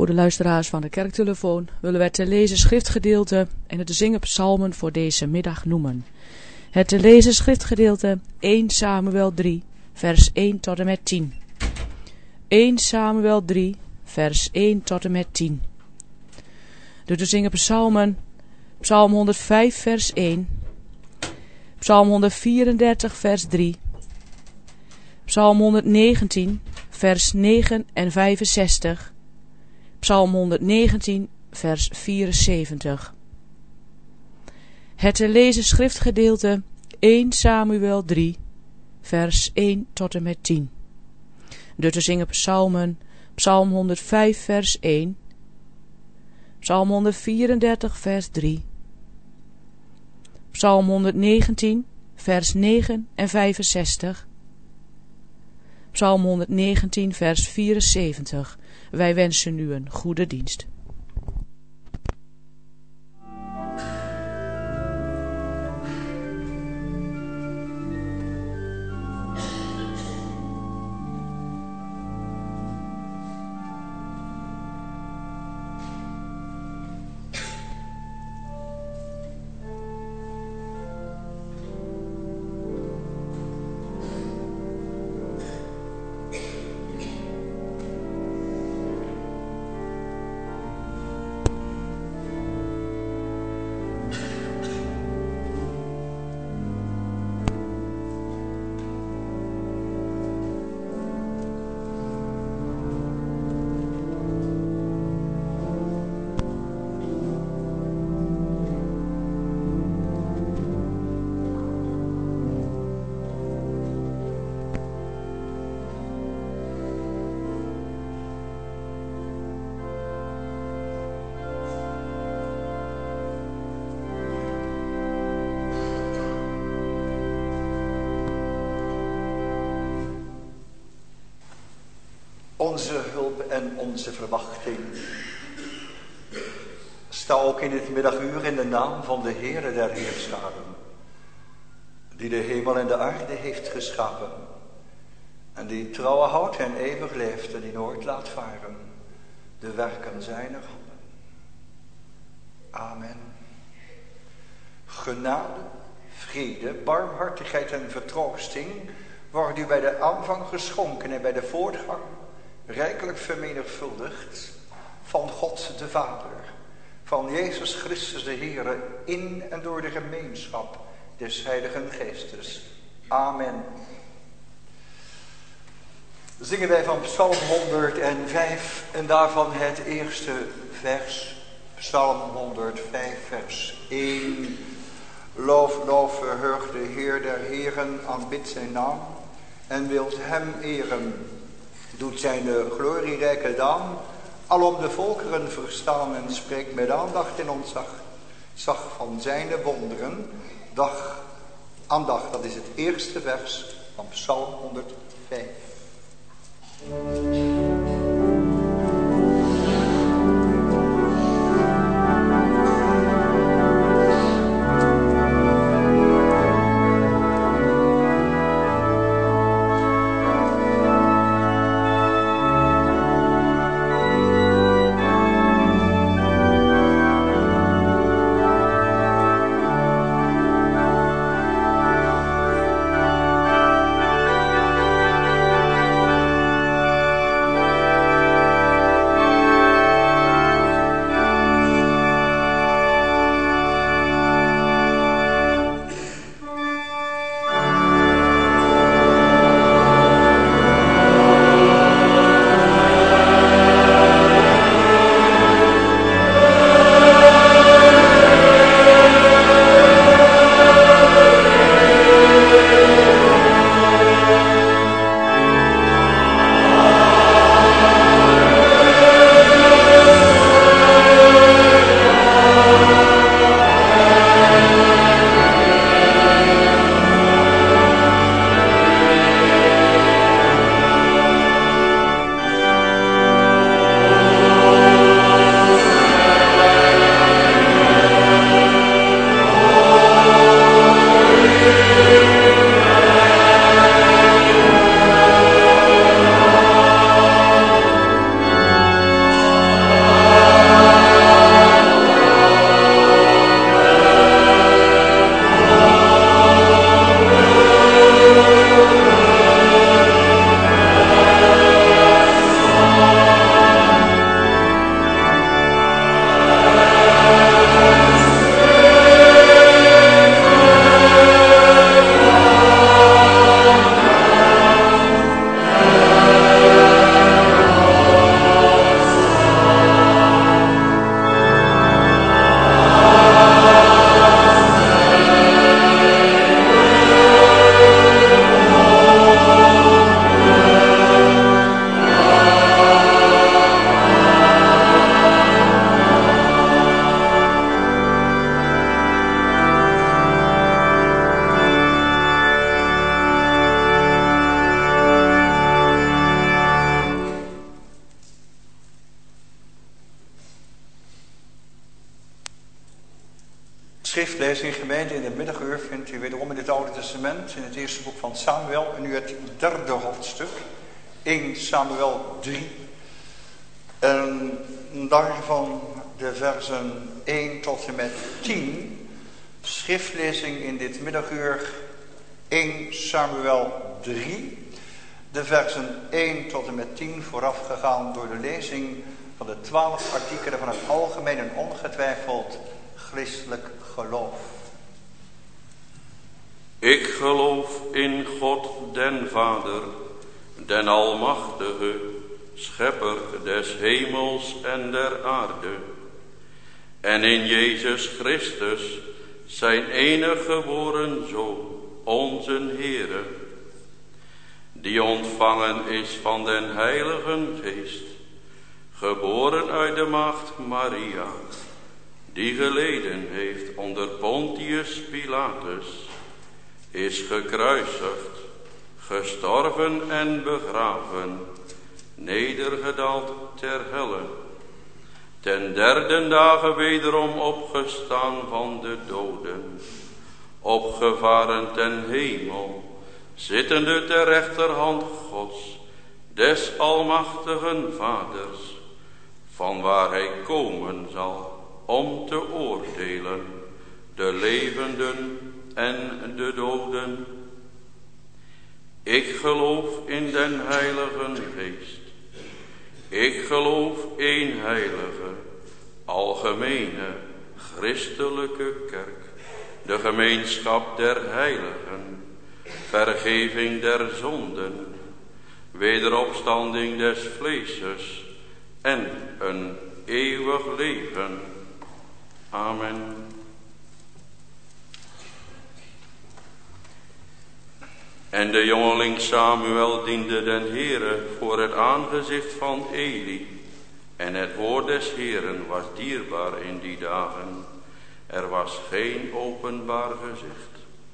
Voor de luisteraars van de kerktelefoon willen wij te lezen schriftgedeelte en het te zingen psalmen voor deze middag noemen. Het te lezen schriftgedeelte 1 Samuel 3, vers 1 tot en met 10. 1 Samuel 3, vers 1 tot en met 10. De te zingen psalmen, psalm 105, vers 1, psalm 134, vers 3, psalm 119, vers 9 en 65, psalm 119, vers 74. Het te lezen schriftgedeelte 1 Samuel 3, vers 1 tot en met 10. De te zingen psalmen, psalm 105, vers 1, psalm 134, vers 3, psalm 119, vers 9 en 65, psalm 119, vers 74. Wij wensen u een goede dienst. Onze hulp en onze verwachting. Sta ook in het middaguur in de naam van de Heere der Heerscharen, die de hemel en de aarde heeft geschapen, en die trouwen houdt en eeuwig leeft en die nooit laat varen de werken zijner handen. Amen. Genade, vrede, barmhartigheid en vertroosting worden u bij de aanvang geschonken en bij de voortgang rijkelijk vermenigvuldigd van God de Vader, van Jezus Christus de Heere, in en door de gemeenschap des Heiligen Geestes. Amen. Zingen wij van Psalm 105 en daarvan het eerste vers, Psalm 105, vers 1. Loof, verheug de Heer der Heren, aanbid zijn naam en wilt hem eren. Doet zijn glorierijke daad, alom de volkeren verstaan en spreekt met aandacht in ontzag. Zag van zijn wonderen, dag aan dag. Dat is het eerste vers van Psalm 105. schriftlezing gemeente in het middaguur vindt u wederom in het Oude Testament, in het eerste boek van Samuel, en nu het derde hoofdstuk, 1 Samuel 3. En daarvan de versen 1 tot en met 10, schriftlezing in dit middaguur, 1 Samuel 3. De versen 1 tot en met 10 voorafgegaan door de lezing van de 12 artikelen van het algemeen en ongetwijfeld christelijk geloof. Ik geloof in God den Vader, den Almachtige, Schepper des hemels en der aarde, en in Jezus Christus, zijn enige geboren Zoon, onze Heere, die ontvangen is van den Heiligen Geest, geboren uit de maagd Maria, die geleden heeft onder Pontius Pilatus, is gekruisigd, gestorven en begraven, nedergedaald ter helle, ten derde dagen wederom opgestaan van de doden, opgevaren ten hemel, zittende ter rechterhand Gods, des almachtigen Vaders, van waar hij komen zal om te oordelen de levenden en de doden. Ik geloof in den Heiligen Geest. Ik geloof één heilige, algemene, christelijke kerk, de gemeenschap der heiligen, vergeving der zonden, wederopstanding des vleeses en een eeuwig leven. Amen. En de jongeling Samuel diende den Heere voor het aangezicht van Eli. En het woord des Heeren was dierbaar in die dagen. Er was geen openbaar gezicht.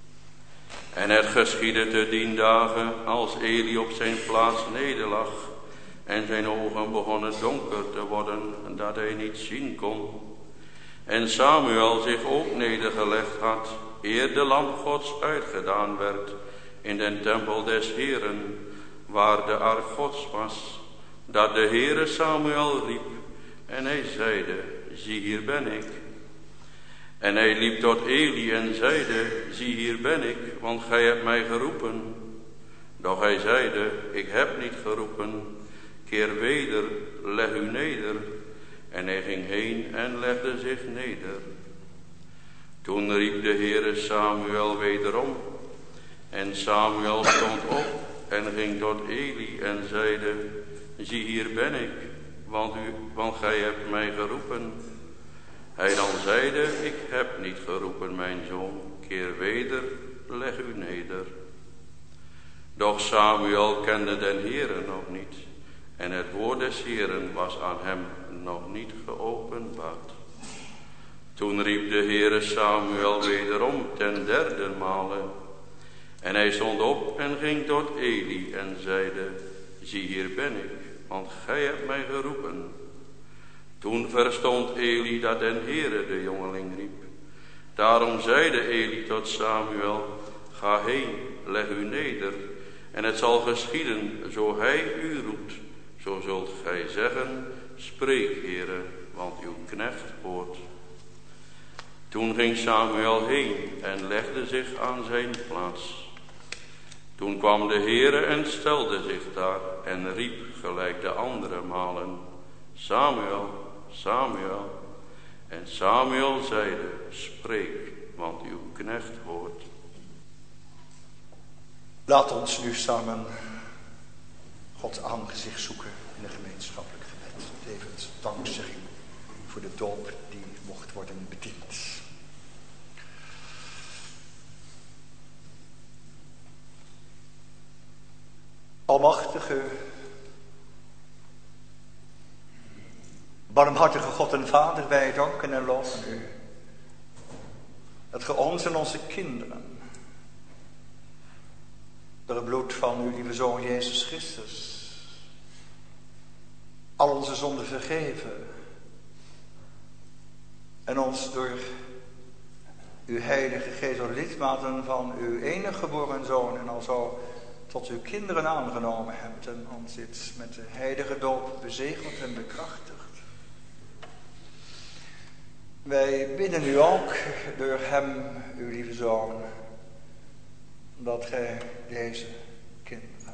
En het geschiedde te dien dagen, als Eli op zijn plaats nederlag, en zijn ogen begonnen donker te worden, dat hij niet zien kon. En Samuel zich ook nedergelegd had, eer de lamp Gods uitgedaan werd, in den tempel des Heeren, waar de ark Gods was, dat de Heere Samuel riep, en hij zeide, zie hier ben ik. En hij liep tot Eli en zeide, zie hier ben ik, want gij hebt mij geroepen. Doch hij zeide, ik heb niet geroepen, keer weder, leg u neder. En hij ging heen en legde zich neder. Toen riep de Heere Samuel wederom. En Samuel stond op en ging tot Eli en zeide, zie hier ben ik, want gij hebt mij geroepen. Hij dan zeide, ik heb niet geroepen, mijn zoon, keer weder, leg u neder. Doch Samuel kende den Heere nog niet, en het woord des Heeren was aan hem nog niet geopenbaard. Toen riep de Heere Samuel wederom ten derde male. En hij stond op en ging tot Eli en zeide, zie hier ben ik, want gij hebt mij geroepen. Toen verstond Eli dat den Heere de jongeling riep. Daarom zeide Eli tot Samuel, ga heen, leg u neder, en het zal geschieden, zo hij u roept, zo zult gij zeggen, spreek, Heere, want uw knecht hoort. Toen ging Samuel heen en legde zich aan zijn plaats. Toen kwam de Heere en stelde zich daar en riep gelijk de andere malen, Samuel, Samuel. En Samuel zeide, spreek, want uw knecht hoort. Laat ons nu samen Gods aangezicht zoeken in een gemeenschappelijk gebed. Tevens dankzegging voor de doop die mocht worden bediend. Almachtige, barmhartige God en Vader, wij danken en loven u dat ge ons en onze kinderen door het bloed van uw lieve Zoon Jezus Christus al onze zonden vergeven en ons door uw heilige geest als lidmaten van uw enige geboren zoon en alzo tot uw kinderen aangenomen hebt en ons dit met de heilige doop bezegeld en bekrachtigd. Wij bidden u ook door hem, uw lieve zoon, dat gij deze kinderen,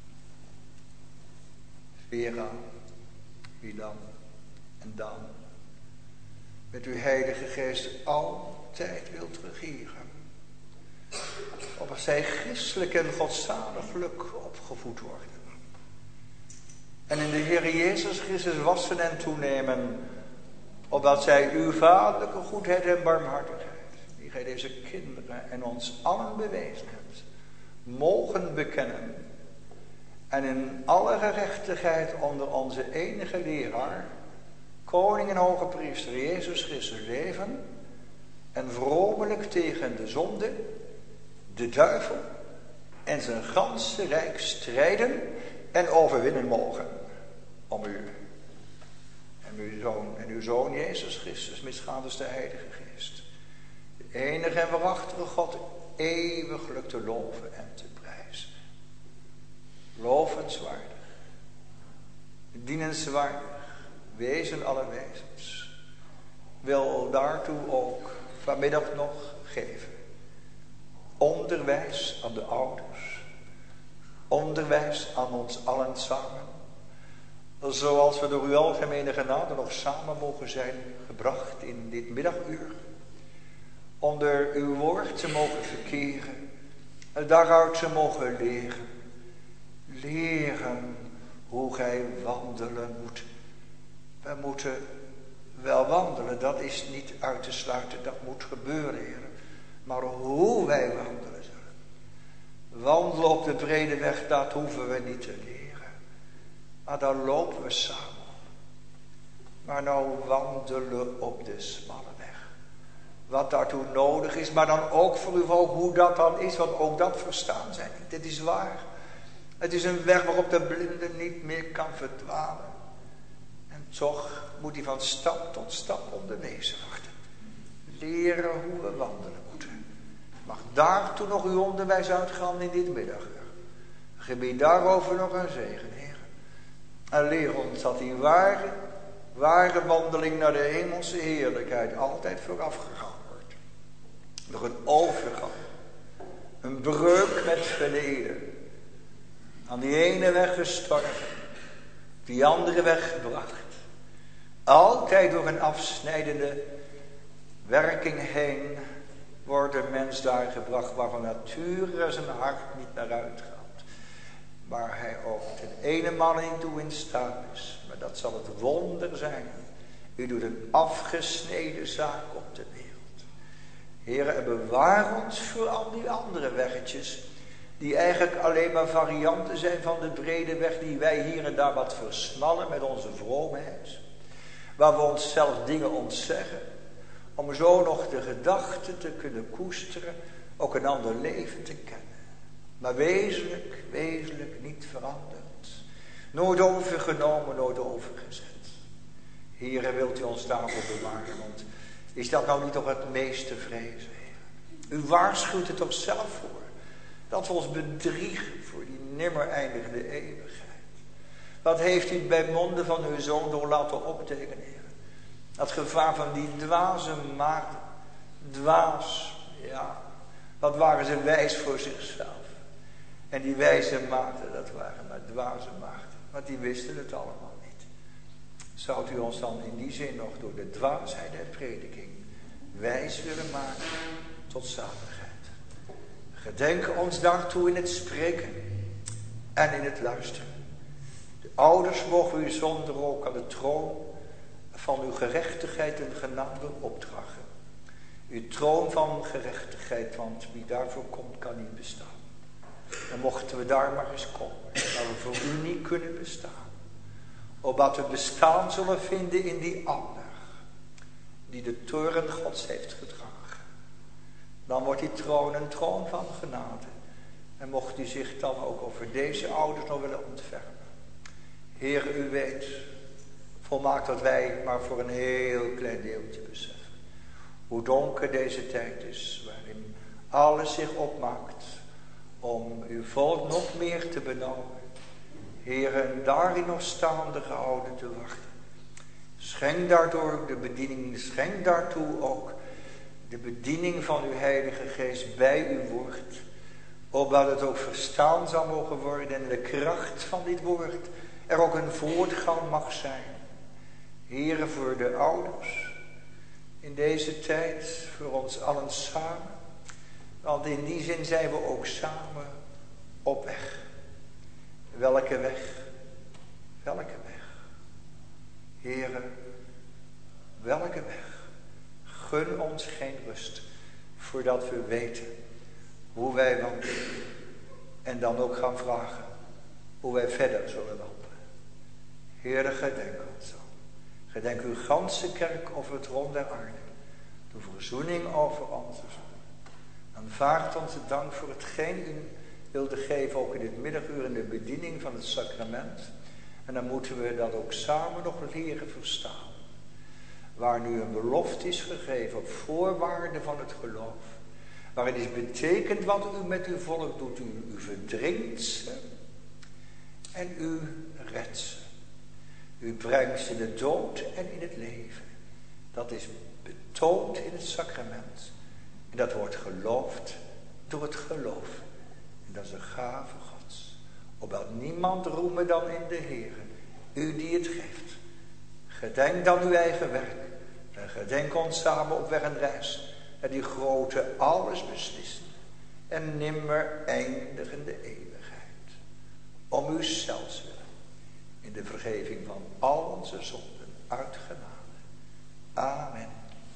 Vera, Milan en Dan, met uw heilige geest altijd wilt regeren. Opdat zij christelijk en godzaliglijk opgevoed worden. En in de Heer Jezus Christus wassen en toenemen, opdat zij uw vaderlijke goedheid en barmhartigheid, die gij deze kinderen en ons allen bewezen hebt, mogen bekennen. En in alle gerechtigheid onder onze enige leraar, koning en hoge priester Jezus Christus leven en vromelijk tegen de zonde, de duivel en zijn ganse rijk strijden en overwinnen mogen. Om u en uw zoon Jezus Christus, misgaande de Heilige Geest, de enige en waarachtige God, eeuwiglijk te loven en te prijzen. Lovenswaardig, dienenswaardig, wezen alle wezens, wil daartoe ook vanmiddag nog geven. Onderwijs aan de ouders, onderwijs aan ons allen samen, zoals we door uw algemene genade nog samen mogen zijn gebracht in dit middaguur, onder uw woord te mogen verkeren, daaruit te mogen leren hoe gij wandelen moet. We moeten wel wandelen, dat is niet uit te sluiten, dat moet gebeuren, Heer. Maar hoe wij wandelen zullen. Wandelen op de brede weg, dat hoeven we niet te leren. Maar dan lopen we samen. Maar nou wandelen op de smalle weg. Wat daartoe nodig is, maar dan ook voor u ook hoe dat dan is, want ook dat verstaan zij niet. Dit is waar. Het is een weg waarop de blinde niet meer kan verdwalen. En toch moet hij van stap tot stap onderwezen worden. Leren hoe we wandelen moeten. Mag daartoe nog uw onderwijs uitgaan in dit middaguur. Gebied daarover nog een zegen, Heer. En leer ons dat die ware wandeling naar de hemelse heerlijkheid altijd voorafgegaan wordt. Door een overgang. Een breuk met verleden. Aan die ene weg gestorven. Die andere weg gebracht. Altijd door een afsnijdende werking heen wordt de mens daar gebracht waar van nature zijn hart niet naar uitgaat. Waar hij ook ten ene man in toe in staat is. Maar dat zal het wonder zijn. U doet een afgesneden zaak op de wereld. Heere, en bewaar ons voor al die andere weggetjes. Die eigenlijk alleen maar varianten zijn van de brede weg. Die wij hier en daar wat versmallen met onze vroomheid. Waar we onszelf dingen ontzeggen. Om zo nog de gedachte te kunnen koesteren. Ook een ander leven te kennen. Maar wezenlijk niet veranderd. Nooit overgenomen, nooit overgezet. Heere, wilt u ons daarvoor bewaren. Want is dat nou niet toch het meeste vrezen, Heer? U waarschuwt er toch zelf voor. Dat we ons bedriegen voor die nimmer eindigende eeuwigheid. Wat heeft u bij monden van uw zoon door laten optekenen, Heer? Dat gevaar van die dwaze maagden. Dwaas, ja. Wat waren ze wijs voor zichzelf. En die wijze maagden, dat waren maar dwaze maagden. Want die wisten het allemaal niet. Zou u ons dan in die zin nog door de dwaasheid der prediking wijs willen maken tot zaligheid. Gedenk ons daartoe in het spreken en in het luisteren. De ouders mogen u zonder ook aan de troon van uw gerechtigheid en genade opdragen. Uw troon van gerechtigheid, want wie daarvoor komt kan niet bestaan. Dan mochten we daar maar eens komen, waar we voor u niet kunnen bestaan. Opdat we bestaan zullen vinden in die ander, die de toorn Gods heeft gedragen. Dan wordt die troon een troon van genade. En mocht u zich dan ook over deze ouders nog willen ontfermen. Heer, u weet volmaakt dat wij maar voor een heel klein deeltje beseffen. hoe donker deze tijd is, waarin alles zich opmaakt om uw volk nog meer te benauwen. Heeren, daarin nog staande gehouden te wachten. Schenk daardoor de bediening, schenk daartoe ook de bediening van uw Heilige Geest bij uw woord. Opdat het ook verstaan zal mogen worden en de kracht van dit woord er ook een voortgang mag zijn. Heere, voor de ouders in deze tijd, voor ons allen samen. Want in die zin zijn we ook samen op weg. Welke weg? Welke weg? Heere, welke weg? Gun ons geen rust, voordat we weten hoe wij wandelen. En dan ook gaan vragen hoe wij verder zullen wandelen. Heere, gedenk ons zo. Gedenk uw ganse kerk over het rond der aarde. De verzoening over onze zonde. Aanvaard onze dank voor hetgeen u wilde geven, ook in dit middaguur in de bediening van het sacrament. En dan moeten we dat ook samen nog leren verstaan. Waar nu een belofte is gegeven op voorwaarden van het geloof. Waarin is betekent wat u met uw volk doet. U verdringt ze en u redt ze. U brengt ze in de dood en in het leven. Dat is betoond in het sacrament. En dat wordt geloofd door het geloof. En dat is een gave Gods. Opdat niemand roemen dan in de Heere. U die het geeft. Gedenk dan uw eigen werk. En gedenk ons samen op weg en reis. En die grote alles beslissen. En nimmer eindigende eeuwigheid. Om u zelfs willen. In de vergeving van al onze zonden uit genade. Amen.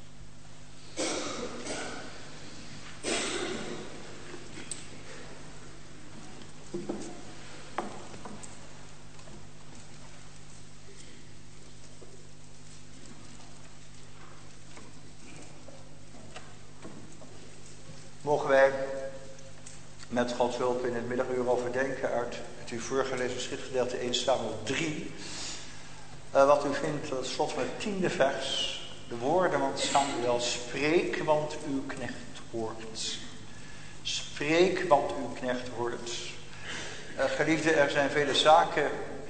Mogen wij met Gods hulp in het middaguur overdenken uit het u voorgelezen schriftgedeelte 1 Samuel 3. Wat u vindt, dat is slot met het 10e vers. De woorden van Samuel: spreek, want uw knecht hoort. Spreek, want uw knecht hoort. Geliefden, er zijn vele zaken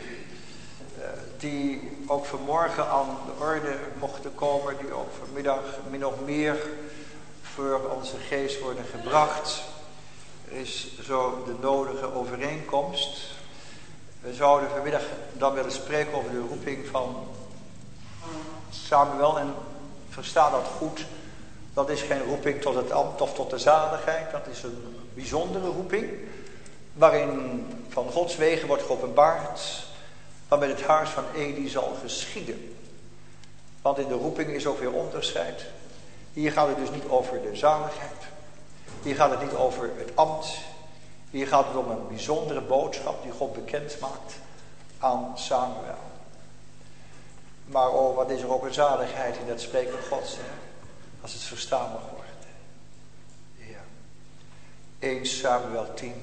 die ook vanmorgen aan de orde mochten komen, die ook vanmiddag min of meer voor onze geest worden gebracht. Er is zo de nodige overeenkomst. We zouden vanmiddag dan willen spreken over de roeping van Samuel. En versta dat goed. Dat is geen roeping tot het ambt of tot de zaligheid. Dat is een bijzondere roeping. Waarin van Gods wegen wordt geopenbaard wat met het huis van Eli zal geschieden. Want in de roeping is ook weer onderscheid. Hier gaat het dus niet over de zaligheid. Hier gaat het niet over het ambt. Hier gaat het om een bijzondere boodschap die God bekend maakt aan Samuel. Maar oh, wat is er ook een zaligheid in dat spreken Gods, hè? Als het verstaan mag worden. Ja. 1 Samuel 10.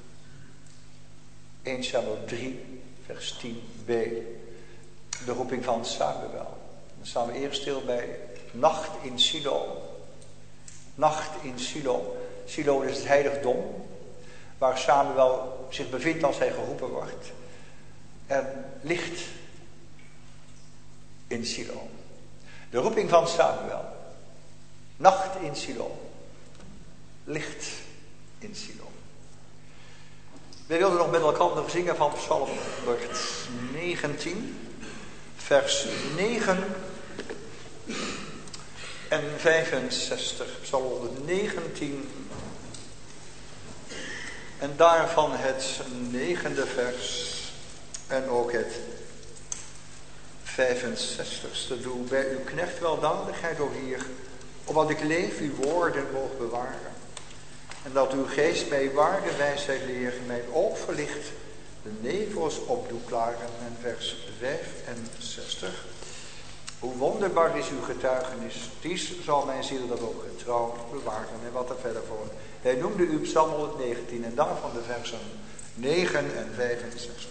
1 Samuel 3, vers 10b. De roeping van Samuel. Dan staan we eerst stil bij nacht in Silo. Nacht in Silo. Silo is het heiligdom waar Samuel zich bevindt als hij geroepen wordt. En licht in Silo. De roeping van Samuel. Nacht in Silo. Licht in Silo. We wilden nog met elkaar zingen van Psalm 119, vers 9 en 65. Psalm 119 en daarvan het 9e vers en ook het 65ste. Doe bij uw knecht weldadigheid, o Heer, opdat ik leef uw woorden mogen bewaren. En dat uw geest mij waarde wijsheid leert, mijn oog verlicht, de nevels opdoet klaren. En vers 65. Hoe wonderbaar is uw getuigenis, dies zal mijn ziel dat ook getrouw bewaren. En wat er verder voor. Hij noemde u Psalm 119 en daarvan de versen 9 en 65.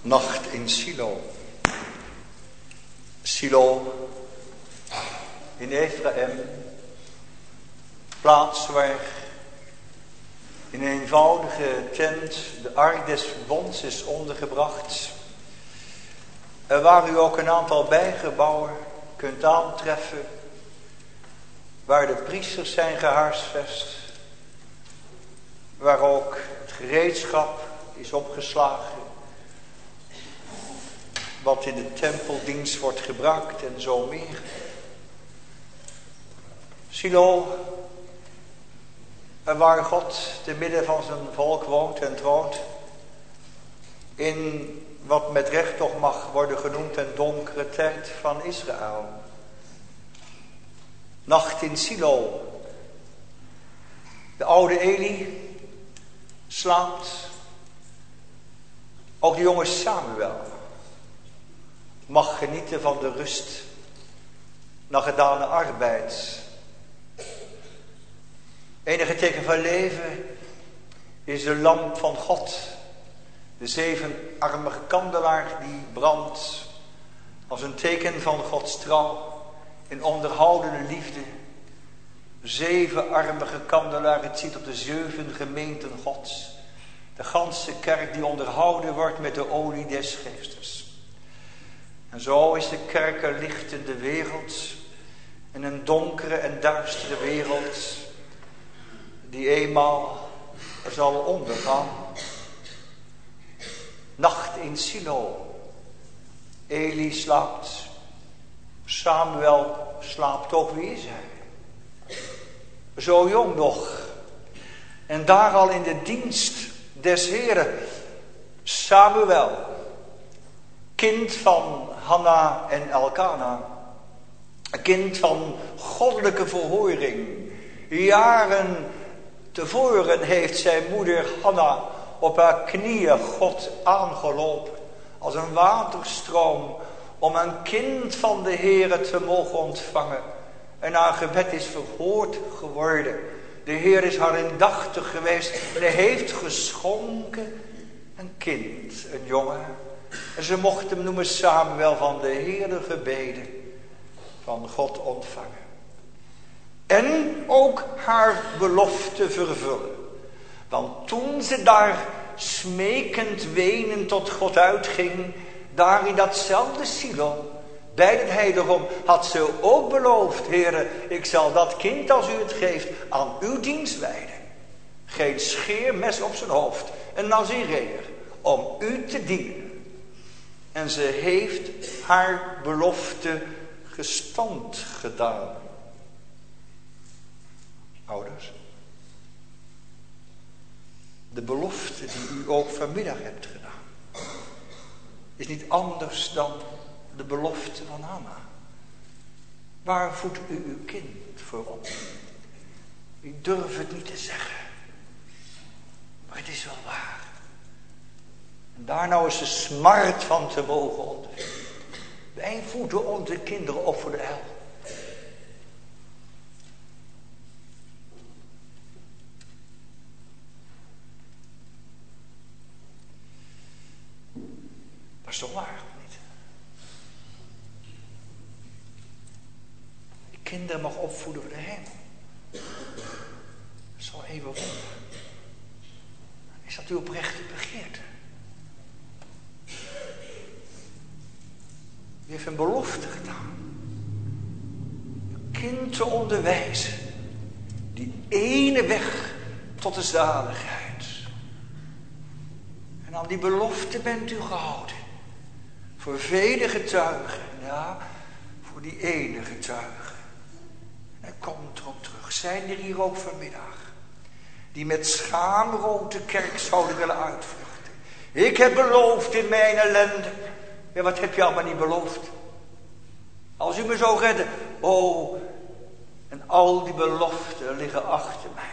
Nacht in Silo. Silo in Ephraim, plaats waar in een eenvoudige tent de ark des verbonds is ondergebracht. En waar u ook een aantal bijgebouwen kunt aantreffen, waar de priesters zijn gehuisvest, waar ook het gereedschap is opgeslagen, wat in de tempeldienst wordt gebruikt en zo meer. Silo, waar God te midden van zijn volk woont en troont, in wat met recht toch mag worden genoemd een donkere tijd van Israël. Nacht in Silo. De oude Eli slaapt. Ook de jonge Samuel mag genieten van de rust na gedane arbeid. Enige teken van leven is de lamp van God. De zevenarmige kandelaar die brandt als een teken van Gods trouw in onderhoudende liefde. Zevenarmige kandelaar, het ziet op de 7 gemeenten Gods. De ganse kerk die onderhouden wordt met de olie des geestes. En zo is de kerk een licht in de wereld. In een donkere en duistere wereld die eenmaal zal ondergaan. Nacht in Silo. Eli slaapt. Samuel slaapt ook. Wie is hij? Zo jong nog. En daar al in de dienst des Heren. Samuel. Kind van Hanna en Elkana. Een kind van goddelijke verhoring. Jaren tevoren heeft zijn moeder Hanna op haar knieën God aangelopen. Als een waterstroom. Om een kind van de Heere te mogen ontvangen. En haar gebed is verhoord geworden. De Heer is haar indachtig geweest. En hij heeft geschonken een kind, een jongen. En ze mocht hem noemen Samuel, van de Heere gebeden. Van God ontvangen. En ook haar belofte vervullen. Want toen ze daar smekend wenend tot God uitging, daar in datzelfde Silo, bij het heiligdom, had ze ook beloofd: Heere, ik zal dat kind, als u het geeft, aan uw dienst wijden. Geen scheermes op zijn hoofd, een Nazireër, om u te dienen. En ze heeft haar belofte gestand gedaan. Ouders, de belofte die u ook vanmiddag hebt gedaan, is niet anders dan de belofte van Hanna. Waar voedt u uw kind voor op? Ik durf het niet te zeggen, maar het is wel waar. En daar nou is de smart van te mogen ondervinden. Wij voeden onze kinderen op voor de hel. Dat is toch waar, of niet? Je kinderen mag opvoeden voor de hemel. Dat is wel even wonder. Is dat uw oprechte begeerte? U heeft een belofte gedaan. Uw kind te onderwijzen. Die ene weg tot de zaligheid. En aan die belofte bent u gehouden. Voor vele getuigen. Ja, voor die ene getuige. En hij komt erop terug. Zijn er hier ook vanmiddag die met schaamrood de kerk zouden willen uitvluchten? Ik heb beloofd in mijn ellende. Ja, wat heb je allemaal niet beloofd? Als u me zou redden. Oh, en al die beloften liggen achter mij.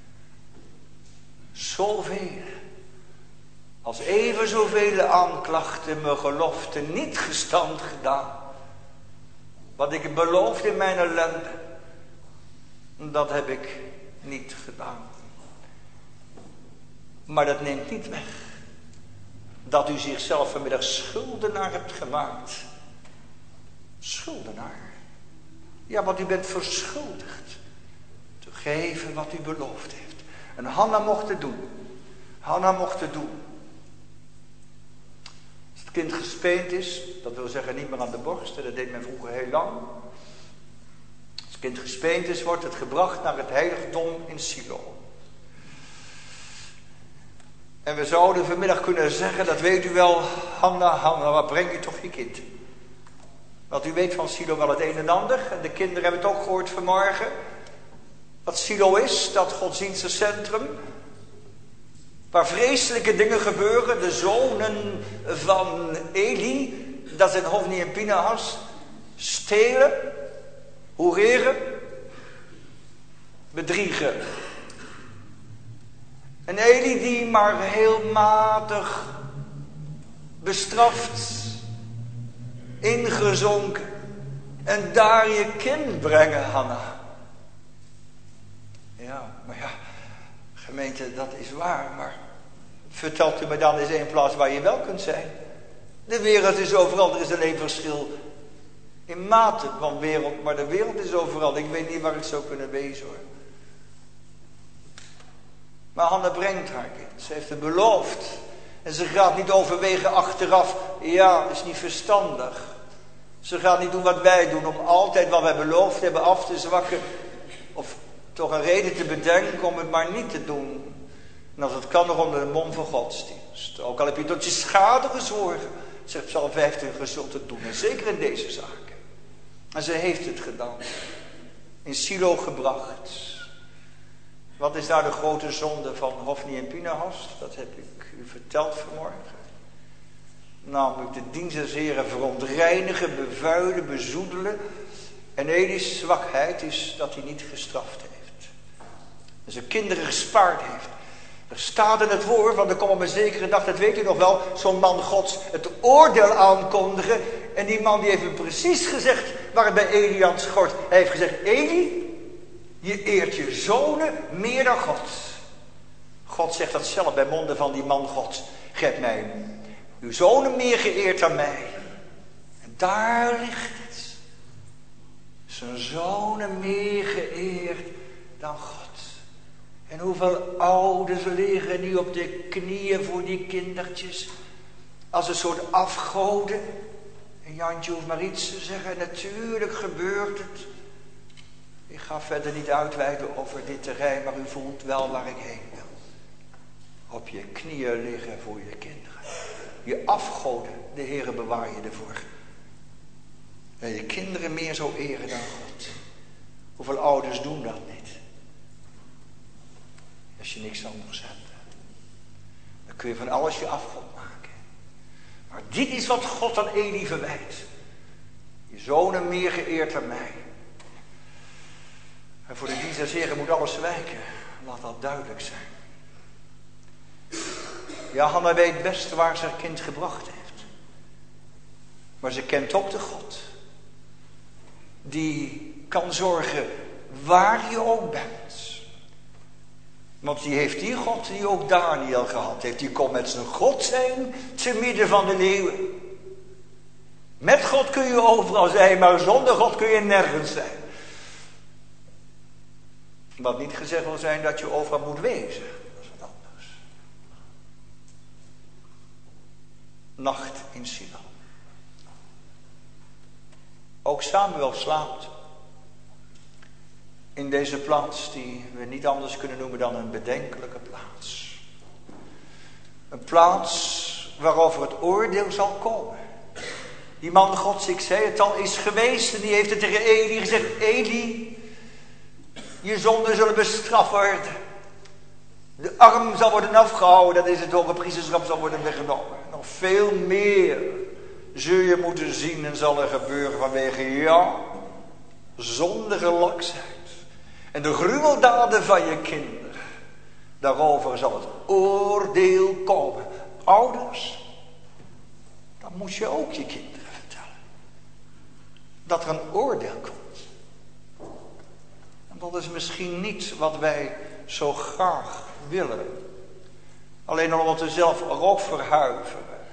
Zoveel. Als even zoveel aanklachten me gelofte niet gestand gedaan. Wat ik beloofd in mijn ellende. Dat heb ik niet gedaan. Maar dat neemt niet weg dat u zichzelf vanmiddag schuldenaar hebt gemaakt. Schuldenaar. Ja, want u bent verschuldigd te geven wat u beloofd heeft. En Hanna mocht het doen. Hanna mocht het doen. Als het kind gespeend is, dat wil zeggen niet meer aan de borst, dat deed men vroeger heel lang. Als het kind gespeend is, wordt het gebracht naar het heiligdom in Silo. En we zouden vanmiddag kunnen zeggen, dat weet u wel, Hanna, wat breng je toch je kind? Want u weet van Silo wel het een en ander. En de kinderen hebben het ook gehoord vanmorgen. Wat Silo is, dat godsdienstencentrum. Waar vreselijke dingen gebeuren. De zonen van Eli, dat zijn Hofni en Pinehas, stelen, hoereren, bedriegen. En Eli die maar heel matig bestraft, ingezonken en daar je kind brengen, Hanna. Ja, maar ja, gemeente, dat is waar, maar vertelt u me dan eens één plaats waar je wel kunt zijn. De wereld is overal, er is alleen verschil in mate van wereld, maar de wereld is overal. Ik weet niet waar het zou kunnen wezen hoor. Maar Hanna brengt haar kind. Ze heeft het beloofd. En ze gaat niet overwegen achteraf. Ja, dat is niet verstandig. Ze gaat niet doen wat wij doen. Om altijd wat wij beloofd hebben af te zwakken. Of toch een reden te bedenken om het maar niet te doen. En als het kan nog onder de mom van godsdienst. Ook al heb je tot je schade gezworen. Zegt Psalm 15, je zult het doen. En zeker in deze zaken. En ze heeft het gedaan. In Silo gebracht. Wat is daar de grote zonde van Hofni en Pinehas? Dat heb ik u verteld vanmorgen. Namelijk de dienst des Heren verontreinigen, bevuilen, bezoedelen. En Eli's zwakheid is dat hij niet gestraft heeft. En zijn kinderen gespaard heeft. Er staat in het woord, want er komt op een zekere dag, dat weet u nog wel, zo'n man Gods het oordeel aankondigen. En die man die heeft hem precies gezegd waar het bij Eli aan schort. Hij heeft gezegd, Eli, je eert je zonen meer dan God. God zegt dat zelf bij monden van die man God. Gij hebt mij uw zonen meer geëerd dan mij. En daar ligt het. Zijn zonen meer geëerd dan God. En hoeveel ouders liggen nu op de knieën voor die kindertjes. Als een soort afgoden. En Jantje hoeft maar iets te zeggen. Natuurlijk gebeurt het. Ik ga verder niet uitweiden over dit terrein, maar u voelt wel waar ik heen wil. Op je knieën liggen voor je kinderen. Je afgoden, de Heere bewaar je ervoor. En je kinderen meer zo eren dan God. Hoeveel ouders doen dat niet? Als je niks anders hebt. Dan kun je van alles je afgod maken. Maar dit is wat God aan Eli verwijt. Je zonen meer geëerd dan mij. En voor de dienst des Heren moet alles wijken. Laat dat duidelijk zijn. Ja, Hanna weet best waar ze haar kind gebracht heeft. Maar ze kent ook de God. Die kan zorgen waar je ook bent. Want die heeft die God die ook Daniel gehad heeft. Die kon met zijn God zijn te midden van de leeuwen. Met God kun je overal zijn, maar zonder God kun je nergens zijn. Wat niet gezegd wil zijn dat je overal moet wezen. Dat is wat anders. Nacht in Silo. Ook Samuel slaapt. In deze plaats die we niet anders kunnen noemen dan een bedenkelijke plaats. Een plaats waarover het oordeel zal komen. Die man Gods, ik zei het al, is geweest en die heeft het tegen Eli gezegd. Eli, je zonden zullen bestraft worden. De arm zal worden afgehouden, dat is het hoge priesterschap zal worden weggenomen. Nog veel meer zul je moeten zien en zal er gebeuren vanwege zondige laksheid. En de gruweldaden van je kinderen. Daarover zal het oordeel komen. Ouders, dan moet je ook je kinderen vertellen. Dat er een oordeel komt. En dat is misschien niet wat wij zo graag willen. Alleen omdat we zelf er ook verhuiveren.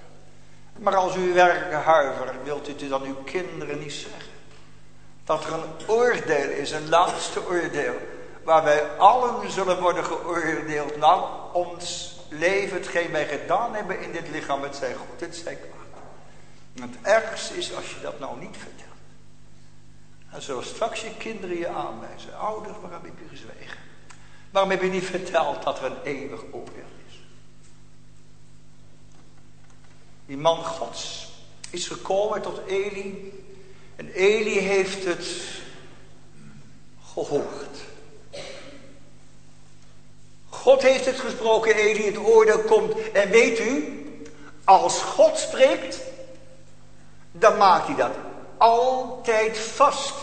Maar als u werkelijk huivert, wilt u het dan uw kinderen niet zeggen? Dat er een oordeel is, een laatste oordeel, waar wij allen zullen worden geoordeeld naar ons leven, hetgeen wij gedaan hebben in dit lichaam, het zij goed, het zij kwaad. En het ergste is als je dat nou niet vertelt. Dan zullen straks je kinderen je aanwijzen. Ouders, waarom heb je gezwegen? Waarom heb je niet verteld dat er een eeuwig oordeel is? Die man Gods is gekomen tot Eli. En Eli heeft het gehoord. God heeft het gesproken, Eli, het oordeel komt. En weet u, als God spreekt, dan maakt hij dat altijd vast.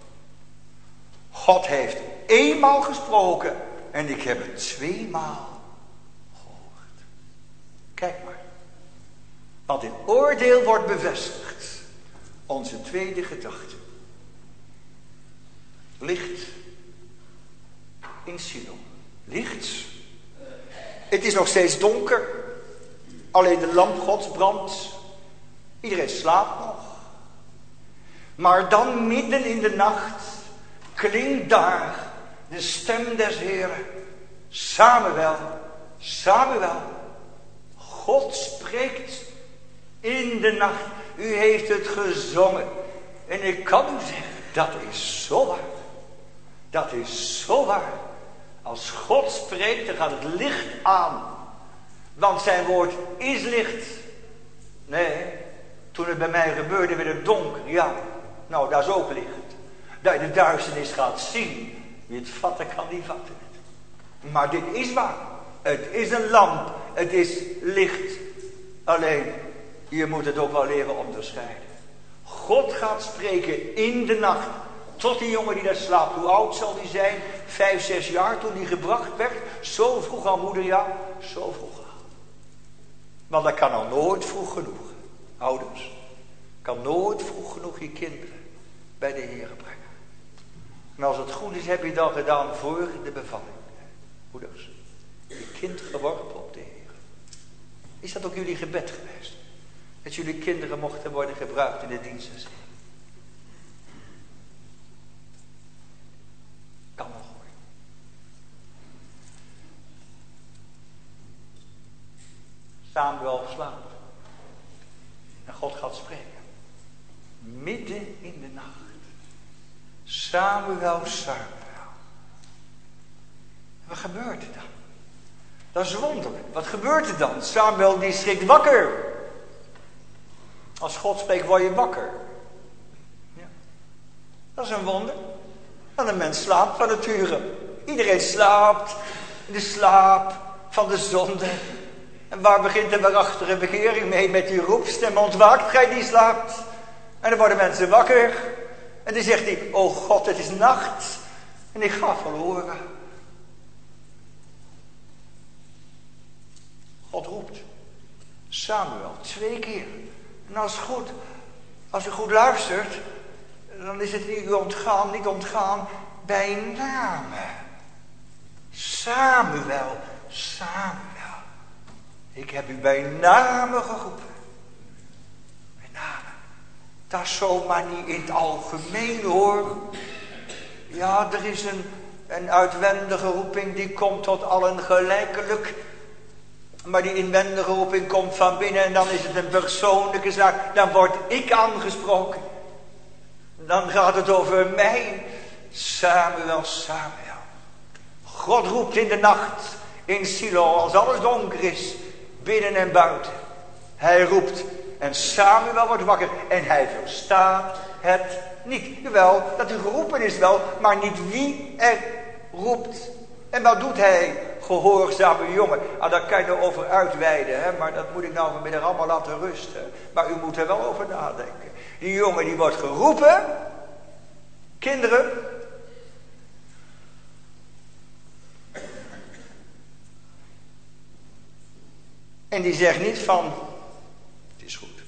God heeft eenmaal gesproken en ik heb het 2 maal gehoord. Kijk maar. Want dit oordeel wordt bevestigd. Onze tweede gedachte. Licht in Silo. Licht. Het is nog steeds donker. Alleen de lamp Gods brandt. Iedereen slaapt nog. Maar dan midden in de nacht klinkt daar de stem des Heeren. Samuel, Samuel. God spreekt in de nacht. U heeft het gezongen. En ik kan u zeggen, dat is zo waar. Dat is zo waar. Als God spreekt, dan gaat het licht aan. Want zijn woord is licht. Nee, toen het bij mij gebeurde, werd het donker. Ja, nou, dat is ook licht. Dat je de duisternis gaat zien. Wie het vatten kan, die vatten het. Maar dit is waar. Het is een lamp. Het is licht. Alleen, je moet het ook wel leren onderscheiden. God gaat spreken in de nacht. Tot die jongen die daar slaapt. Hoe oud zal die zijn? 5, 6 jaar toen die gebracht werd. Zo vroeg al, moeder, ja. Zo vroeg al. Want dat kan al nooit vroeg genoeg. Ouders. Kan nooit vroeg genoeg je kinderen bij de Heer brengen. En als het goed is, heb je dan gedaan voor de bevalling. Moeders. Je kind geworpen op de Heer. Is dat ook jullie gebed geweest? Dat jullie kinderen mochten worden gebruikt in de dienst des Heeren. Kan nog hoor. Samuel slaapt. En God gaat spreken. Midden in de nacht. Samuel, Samuel. Wat gebeurt er dan? Dat is wonderlijk. Wat gebeurt er dan? Samuel die schrikt wakker. Als God spreekt word je wakker. Ja. Dat is een wonder. Want een mens slaapt van nature. Iedereen slaapt. In de slaap van de zonde. En waar begint de waarachtige bekering mee? Met die roepstem ontwaakt gij die slaapt. En dan worden mensen wakker. En dan zegt hij, oh God, het is nacht. En ik ga verloren. God roept. Samuel, 2 keer. En als u goed luistert, dan is het niet ontgaan bij name. Samuel, Samuel. Ik heb u bij name geroepen. Bij name. Dat is zomaar niet in het algemeen hoor. Ja, er is een uitwendige roeping die komt tot allen gelijkelijk. Maar die inwendige roeping komt van binnen en dan is het een persoonlijke zaak. Dan word ik aangesproken. Dan gaat het over mij. Samuel, Samuel. God roept in de nacht in Silo als alles donker is. Binnen en buiten. Hij roept en Samuel wordt wakker en hij verstaat het niet. Jawel, dat hij geroepen is wel, maar niet wie er roept. En wat doet hij? Gehoorzame jongen. Ah, daar kan je over uitweiden, hè? Maar dat moet ik nou vanmiddag allemaal laten rusten. Maar u moet er wel over nadenken. Die jongen die wordt geroepen. Kinderen. En die zegt niet van, het is goed.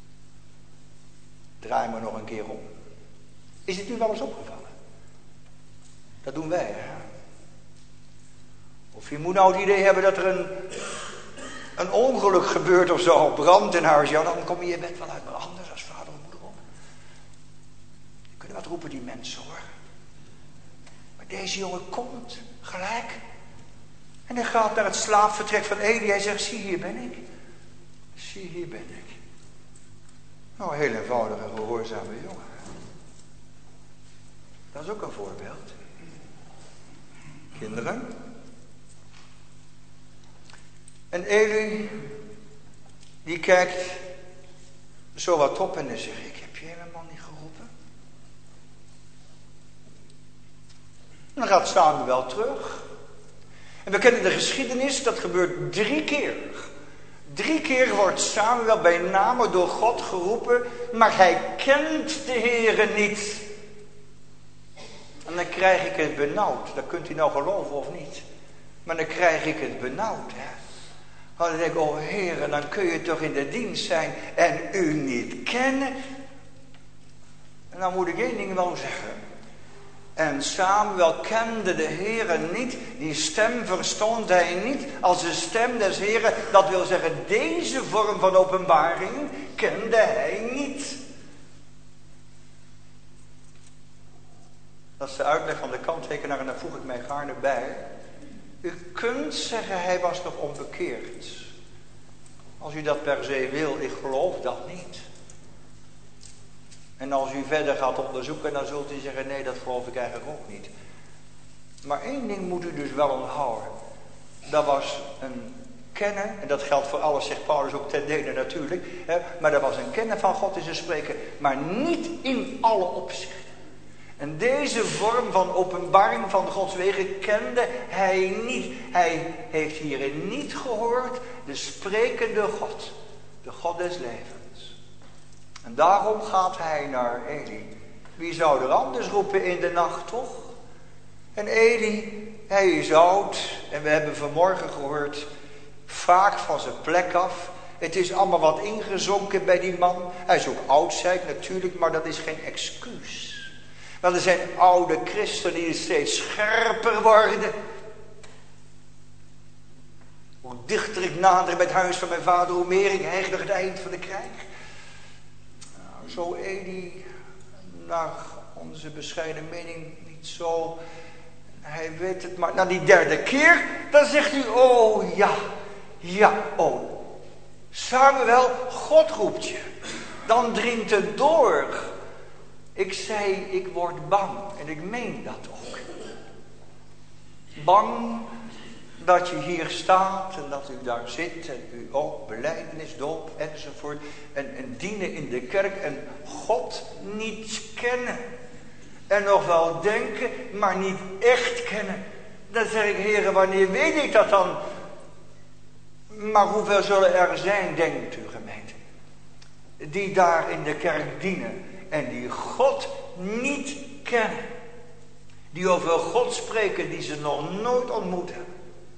Draai me nog een keer om. Is het u wel eens opgevallen? Dat doen wij, hè? Of je moet nou het idee hebben dat er een ongeluk gebeurt of zo, brand in huis, ja, dan kom je je bed wel uit, maar anders als vader of moeder op. Je kunt wat roepen die mensen hoor. Maar deze jongen komt gelijk. En hij gaat naar het slaapvertrek van Eli. Hij zegt, zie hier ben ik. Zie hier ben ik. Nou, een heel eenvoudige gehoorzame jongen. Dat is ook een voorbeeld. Kinderen. En Eli, die kijkt zo wat op en dan zegt, ik heb je helemaal niet geroepen. En dan gaat Samuel terug. En we kennen de geschiedenis, dat gebeurt 3 keer. 3 keer wordt Samuel bij name door God geroepen, maar hij kent de Heere niet. En dan krijg ik het benauwd. Dat kunt u nou geloven of niet. Maar dan krijg ik het benauwd. Hè? Dan denk ik, oh Heere, dan kun je toch in de dienst zijn en u niet kennen. En dan moet ik 1 ding wel zeggen. En Samuel kende de Heere niet. Die stem verstond hij niet als de stem des Heeren. Dat wil zeggen, deze vorm van openbaring kende hij niet. Dat is de uitleg van de kanttekenaar en daar voeg ik mij gaarne bij. U kunt zeggen, hij was nog onbekeerd. Als u dat per se wil, ik geloof dat niet. En als u verder gaat onderzoeken, dan zult u zeggen, nee, dat geloof ik eigenlijk ook niet. Maar 1 ding moet u dus wel onthouden. Dat was een kennen, en dat geldt voor alles, zegt Paulus ook ten dele natuurlijk. Hè, maar dat was een kennen van God in zijn spreken, maar niet in alle opzichten. En deze vorm van openbaring van Gods wegen kende hij niet. Hij heeft hierin niet gehoord de sprekende God. De God des levens. En daarom gaat hij naar Eli. Wie zou er anders roepen in de nacht, toch? En Eli, hij is oud. En we hebben vanmorgen gehoord, vaak van zijn plek af. Het is allemaal wat ingezonken bij die man. Hij is ook oud, zei ik natuurlijk, maar dat is geen excuus. Want er zijn oude christenen die steeds scherper worden. Hoe dichter ik nader bij het huis van mijn vader, hoe meer ik hecht naar het eind van de krijg. Nou, zo Eli, naar onze bescheiden mening, niet zo. Hij weet het, maar na die 3e keer, dan zegt u, oh ja, oh. Samuel, God roept je. Dan dringt het door. Ik zei, ik word bang. En ik meen dat ook. Bang dat je hier staat en dat u daar zit. En u ook belijdenis, doop enzovoort. En dienen in de kerk en God niet kennen. En nog wel denken, maar niet echt kennen. Dan zeg ik, heren, wanneer weet ik dat dan? Maar hoeveel zullen er zijn, denkt u gemeente? Die daar in de kerk dienen. En die God niet kennen. Die over God spreken die ze nog nooit ontmoet hebben.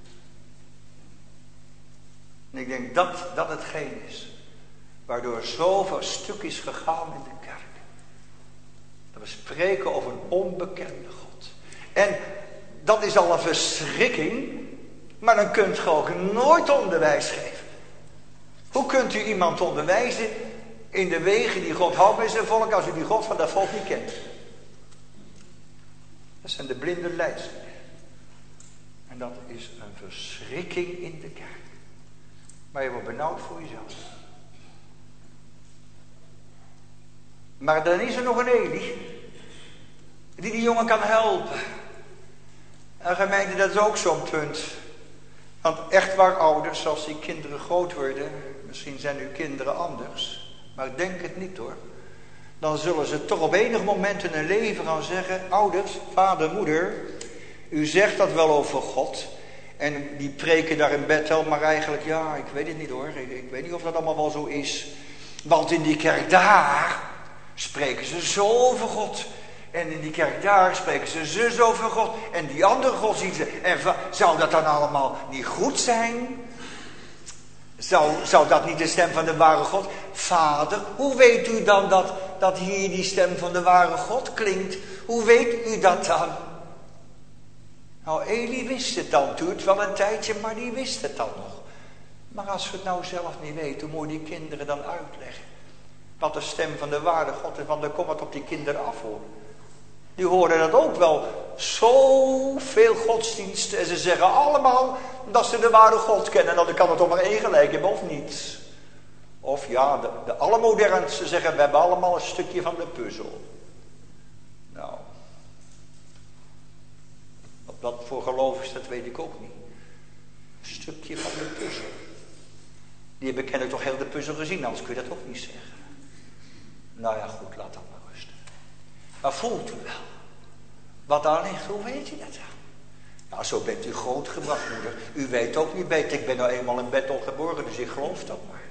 En ik denk dat hetgeen is. Waardoor zoveel stuk is gegaan in de kerk. Dat we spreken over een onbekende God. En dat is al een verschrikking. Maar dan kunt je ook nooit onderwijs geven. Hoe kunt u iemand onderwijzen in de wegen die God houdt bij zijn volk, als u die God van dat volk niet kent? Dat zijn de blinde leidsters. En dat is een verschrikking in de kerk. Maar je wordt benauwd voor jezelf. Maar dan is er nog een Eli, die jongen kan helpen. En gemeente, dat is ook zo'n punt. Want echt waar ouders, als die kinderen groot worden, misschien zijn uw kinderen anders, maar ik denk het niet hoor. Dan zullen ze toch op enig moment in hun leven gaan zeggen, ouders, vader, moeder, u zegt dat wel over God. En die preken daar in Bethel, maar eigenlijk, ja, ik weet het niet hoor. Ik weet niet of dat allemaal wel zo is. Want in die kerk daar spreken ze zo over God. En in die kerk daar spreken ze zus over God. En die andere godsdiensten. En zou dat dan allemaal niet goed zijn? Zou dat niet de stem van de ware God? Vader, hoe weet u dan dat hier die stem van de ware God klinkt? Hoe weet u dat dan? Nou, Eli wist het dan. Duurt wel een tijdje, maar die wist het dan nog. Maar als we het nou zelf niet weten, hoe moet je die kinderen dan uitleggen? Wat de stem van de ware God is, want er komt wat op die kinderen af hoor. Die horen dat ook wel. Zoveel godsdiensten. En ze zeggen allemaal dat ze de ware God kennen. En dan kan het toch maar één gelijk hebben of niet. Of ja, de allermodernste zeggen we hebben allemaal een stukje van de puzzel. Nou. Wat dat voor geloof is, dat weet ik ook niet. Een stukje van de puzzel. Die hebben kennelijk toch heel de puzzel gezien, anders kun je dat ook niet zeggen. Nou ja, goed, laat dat maar rusten. Maar voelt u wel wat daar ligt? Hoe weet je dat dan? Nou, zo bent u grootgebracht, moeder. U weet ook niet beter. Ik ben nou eenmaal in Bethel geboren, dus ik geloof dat maar.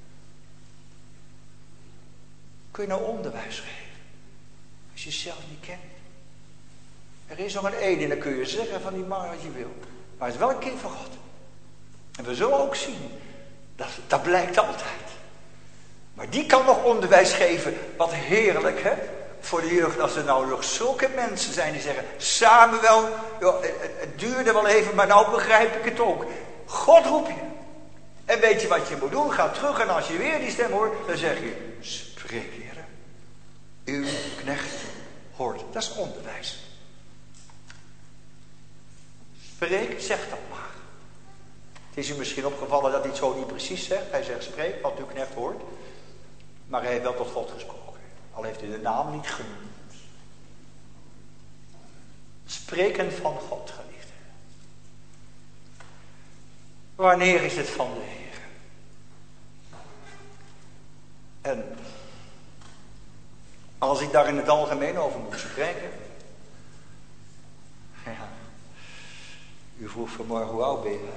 Kun je nou onderwijs geven? Als je het zelf niet kent. Er is nog een ede en dan kun je zeggen van die man wat je wil. Maar het is wel een kind van God. En we zullen ook zien. Dat blijkt altijd. Maar die kan nog onderwijs geven. Wat heerlijk, hè? Voor de jeugd, als er nou nog zulke mensen zijn die zeggen... Samuel, joh, het duurde wel even, maar nou begrijp ik het ook. God roep je. En weet je wat je moet doen? Ga terug en als je weer die stem hoort, dan zeg je... Spreek, Heer. Uw knecht hoort. Dat is onderwijs. Spreek, zeg dat maar. Het is u misschien opgevallen dat hij het zo niet precies zegt. Hij zegt spreek, wat uw knecht hoort. Maar hij heeft wel tot God gesproken. Al heeft hij de naam niet genoemd. Spreken van God, geliefde. Wanneer is het van de Heer? En als ik daar in het algemeen over moet spreken. Ja. U vroeg vanmorgen hoe oud ben je?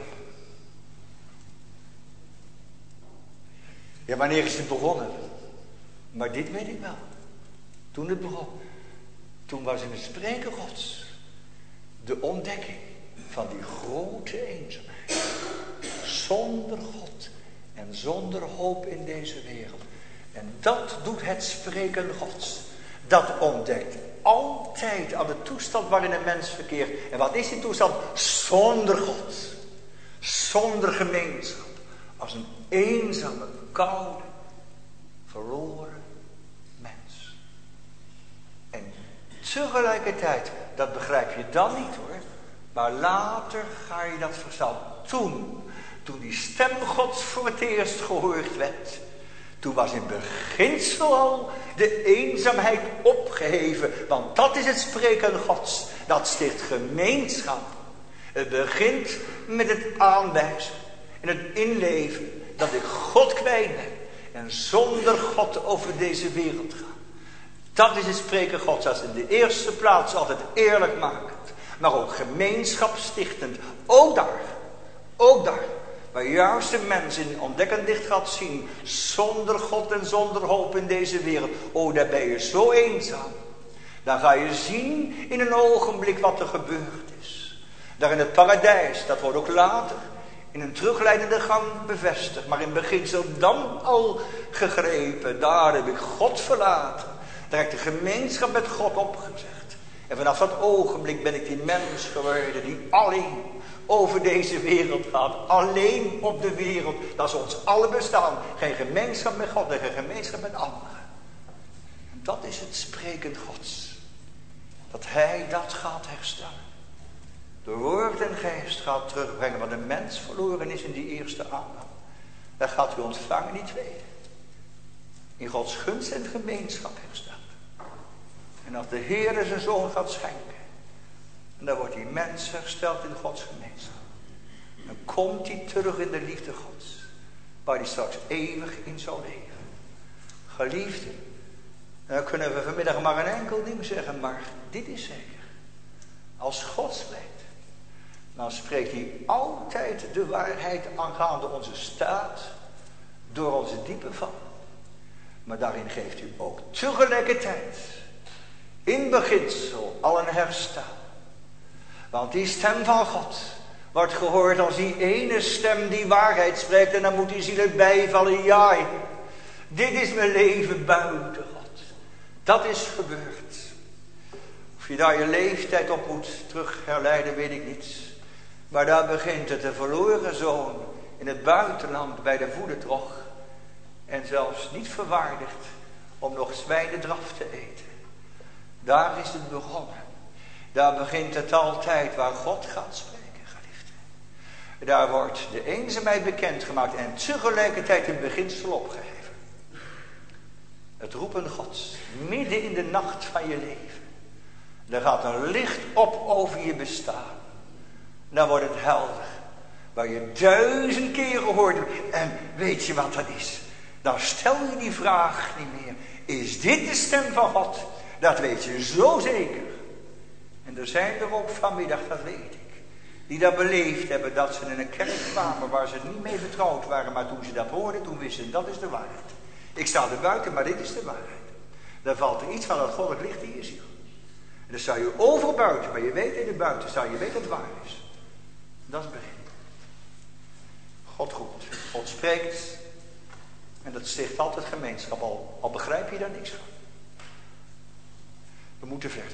Ja, wanneer is het begonnen? Maar dit weet ik wel. Toen het begon. Toen was in het spreken Gods de ontdekking van die grote eenzaamheid. Zonder God en zonder hoop in deze wereld. En dat doet het spreken Gods. Dat ontdekt altijd aan de toestand waarin een mens verkeert. En wat is die toestand? Zonder God. Zonder gemeenschap. Als een eenzame, koude, verloren mens. En tegelijkertijd, dat begrijp je dan niet hoor. Maar later ga je dat verstaan. Toen die stem Gods voor het eerst gehoord werd. Toen was in beginsel al de eenzaamheid opgeheven. Want dat is het spreken Gods. Dat sticht gemeenschap. Het begint met het aanwijzen. En het inleven dat ik God kwijt ben. En zonder God over deze wereld ga. Dat is het spreken Gods. Dat is in de eerste plaats altijd eerlijk makend. Maar ook gemeenschap stichtend. Ook daar. Waar juist de mens in ontdekkend licht gaat zien. Zonder God en zonder hoop in deze wereld. Oh, daar ben je zo eenzaam. Dan ga je zien in een ogenblik wat er gebeurd is. Daar in het paradijs, dat wordt ook later in een terugleidende gang bevestigd. Maar in beginsel dan al gegrepen. Daar heb ik God verlaten. Daar heb ik de gemeenschap met God opgezegd. En vanaf dat ogenblik ben ik die mens geworden die alleen over deze wereld gaat. Alleen op de wereld. Dat is ons allen bestaan. Geen gemeenschap met God en geen gemeenschap met anderen. Dat is het spreken Gods. Dat hij dat gaat herstellen. Door woord en geest gaat terugbrengen wat een mens verloren is in die eerste Adam. Dat gaat u ontvangen in die tweede. In Gods gunst en gemeenschap herstellen. En als de Heer zijn zoon gaat schenken. En dan wordt die mens hersteld in Gods gemeenschap. Dan komt hij terug in de liefde Gods. Waar hij straks eeuwig in zal leven. Geliefde. Dan kunnen we vanmiddag maar een enkel ding zeggen. Maar dit is zeker. Als God spreekt. Dan spreekt hij altijd de waarheid aangaande onze staat. Door onze diepe val. Maar daarin geeft u ook tegelijkertijd. In beginsel al een herstel. Want die stem van God wordt gehoord als die ene stem die waarheid spreekt. En dan moet die ziel het bijvallen. Ja, dit is mijn leven buiten God. Dat is gebeurd. Of je daar je leeftijd op moet terug herleiden, weet ik niet. Maar daar begint het. De verloren zoon in het buitenland bij de voedertrog en zelfs niet verwaardigd om nog zwijnendraf te eten. Daar is het begonnen. Daar begint het altijd waar God gaat spreken, geliefde. Daar wordt de eenzaamheid bekendgemaakt en tegelijkertijd een beginsel opgeheven. Het roepen Gods, midden in de nacht van je leven. Er gaat een licht op over je bestaan. Dan wordt het helder. Waar je 1000 keer gehoord hebt. En weet je wat dat is? Dan stel je die vraag niet meer. Is dit de stem van God? Dat weet je zo zeker. En er zijn er ook vanmiddag, dat weet ik. Die dat beleefd hebben, dat ze in een kerk kwamen waar ze niet mee vertrouwd waren. Maar toen ze dat hoorden, toen wisten ze, dat is de waarheid. Ik sta er buiten, maar dit is de waarheid. Dan valt er iets van dat goddelijk licht in je ziel. En dan sta je overal buiten, maar je weet in de buiten sta je weet dat het waar is. Dat is het begin. God roept, God spreekt. En dat sticht altijd gemeenschap, al begrijp je daar niks van. We moeten verder.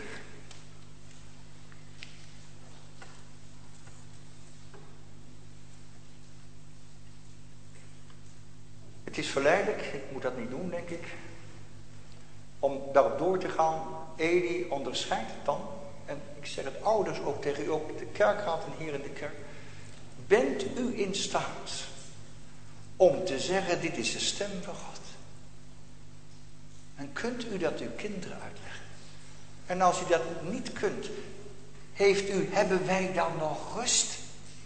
Het is verleidelijk, ik moet dat niet doen, denk ik, om daarop door te gaan. Eli onderscheidt het dan. En ik zeg het ouders ook tegen u, ook de kerkraad en hier in de kerk. Bent u in staat om te zeggen, dit is de stem van God? En kunt u dat uw kinderen uitleggen? En als u dat niet kunt, hebben wij dan nog rust?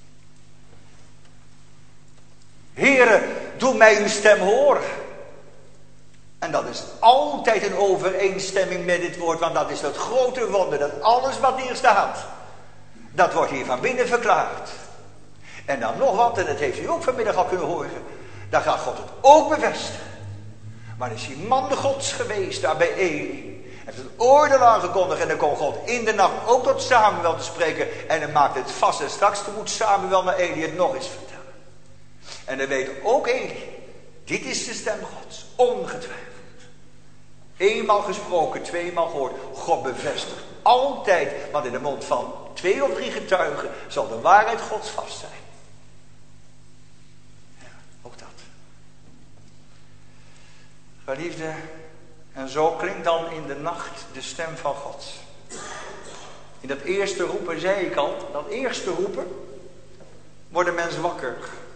Heere, doe mij uw stem horen. En dat is altijd een overeenstemming met dit woord, want dat is het grote wonder, dat alles wat hier staat, dat wordt hier van binnen verklaard. En dan nog wat, en dat heeft u ook vanmiddag al kunnen horen, dan gaat God het ook bevestigen. Maar is die man Gods geweest daar bij Eli, heeft het oordeel aangekondigd en dan komt God in de nacht ook tot Samuel te spreken en dan maakt het vast en straks moet Samuel naar Eli het nog eens vertellen. En dan weet ook Eli, dit is de stem Gods, ongetwijfeld. Eenmaal gesproken, tweemaal gehoord, God bevestigt altijd, want in de mond van 2 of 3 getuigen zal de waarheid Gods vast zijn. Ja, ook dat. Geliefde, en zo klinkt dan in de nacht de stem van God. In dat eerste roepen zei ik al, dat eerste roepen wordt de mens wakker.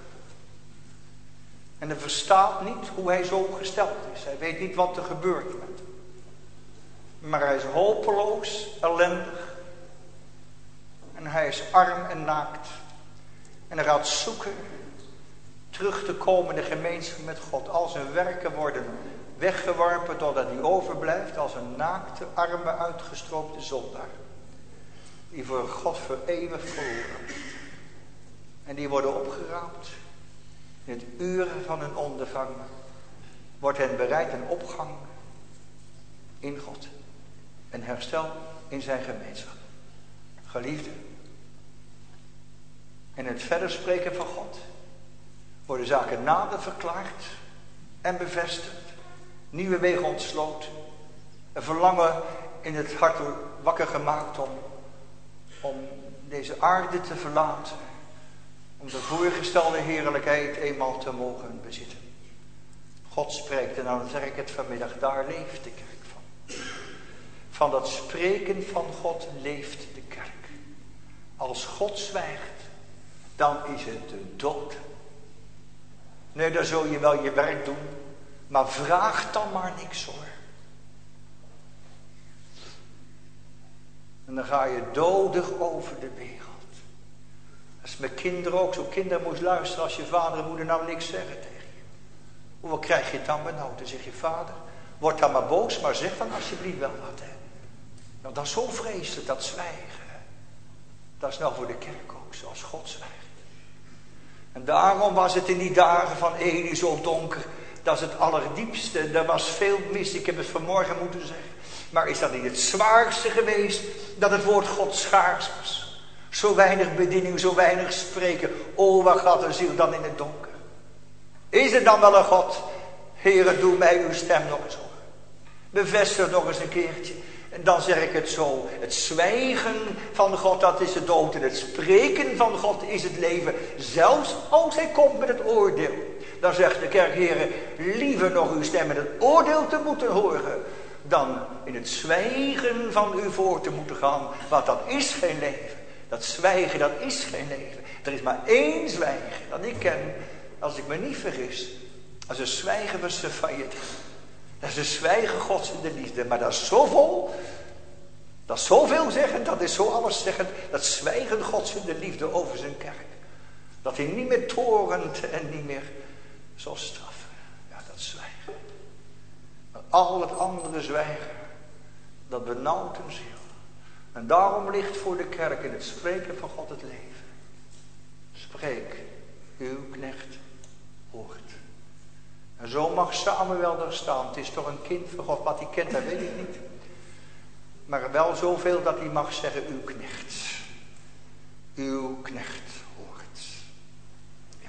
En hij verstaat niet hoe hij zo gesteld is. Hij weet niet wat er gebeurt met hem. Maar hij is hopeloos, ellendig. En hij is arm en naakt. En hij gaat zoeken terug te komen in de gemeenschap met God. Al zijn werken worden weggeworpen totdat hij overblijft als een naakte, arme, uitgestroopte zondaar. Die voor God voor eeuwig verloren. En die worden opgeraapt. In het uren van hun ondergang wordt hen bereid een opgang in God. Een herstel in zijn gemeenschap. Geliefde. En het verder spreken van God worden zaken nader verklaard en bevestigd. Nieuwe wegen ontsloten. Een verlangen in het hart wakker gemaakt om deze aarde te verlaten. Om de voorgestelde heerlijkheid eenmaal te mogen bezitten. God spreekt en dan zeg ik het vanmiddag, daar leeft de kerk van. Van dat spreken van God leeft de kerk. Als God zwijgt, dan is het de dood. Nee, dan zul je wel je werk doen, maar vraag dan maar niks hoor. En dan ga je dodig over de wereld. Dat is met kinderen ook zo. Kinderen moest luisteren als je vader en moeder nou niks zeggen tegen je. Hoeveel krijg je het dan benauwd? Dan zeg je vader, word dan maar boos, maar zeg dan alsjeblieft wel wat. Hè. Nou, dat is zo vreselijk, dat zwijgen. Dat is nou voor de kerk ook, zoals God zwijgt. En daarom was het in die dagen van Eli zo donker. Dat is het allerdiepste. Er was veel mis, ik heb het vanmorgen moeten zeggen. Maar is dat niet het zwaarste geweest, dat het woord God schaars was? Zo weinig bediening, zo weinig spreken. Oh, waar gaat een ziel dan in het donker? Is er dan wel een God? Heere, doe mij uw stem nog eens horen. Bevestig nog eens een keertje. En dan zeg ik het zo. Het zwijgen van God, dat is de dood. En het spreken van God is het leven. Zelfs als hij komt met het oordeel. Dan zegt de kerk, heren, liever nog uw stem en het oordeel te moeten horen. Dan in het zwijgen van u voor te moeten gaan. Want dat is geen leven. Dat zwijgen, dat is geen leven. Er is maar één zwijgen dat ik ken, als ik me niet vergis. Dat is een zwijgen van Sefayet. Dat is een zwijgen Gods in de liefde. Maar dat is zo vol. Dat is zo veelzeggend. Dat is zo alleszeggend. Dat zwijgen Gods in de liefde over zijn kerk. Dat hij niet meer torent en niet meer zal straffen. Ja, dat zwijgen. Maar al het andere zwijgen, dat benauwt een ziel. En daarom ligt voor de kerk in het spreken van God het leven. Spreek, uw knecht hoort. En zo mag Samuel daar staan. Het is toch een kind van God. Wat hij kent, dat weet ik niet. Maar wel zoveel dat hij mag zeggen, uw knecht. Uw knecht hoort. Ja.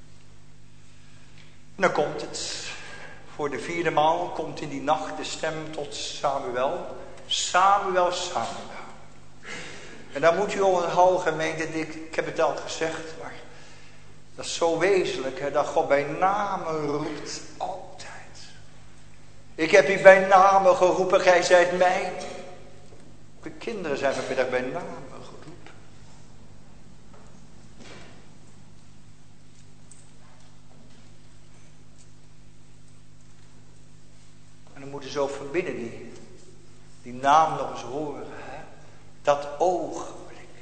En dan komt het. Voor de 4e maal komt in die nacht de stem tot Samuel. Samuel, Samuel. En dan moet u onthouden, gemeente, ik heb het al gezegd, maar dat is zo wezenlijk, hè, dat God bij namen roept, altijd. Ik heb u bij namen geroepen, gij zijt mij. De kinderen zijn vanmiddag bij namen geroepen. En dan moeten ze ook van binnen die naam nog eens horen. Hè? Dat ogenblik.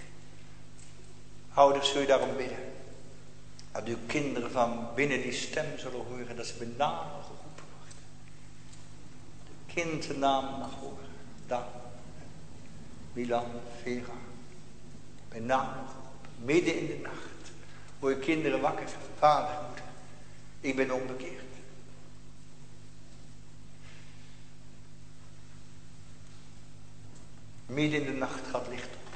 Ouders, zul je daarom bidden. Dat uw kinderen van binnen die stem zullen horen. Dat ze bij naam geroepen worden. De kind de naam mag horen. Dan. Milan, Vera. Bij naam geroepen. Midden in de nacht. Word je kinderen wakker. Vader, moeder. Ik ben onbekeerd. Midden in de nacht gaat licht op.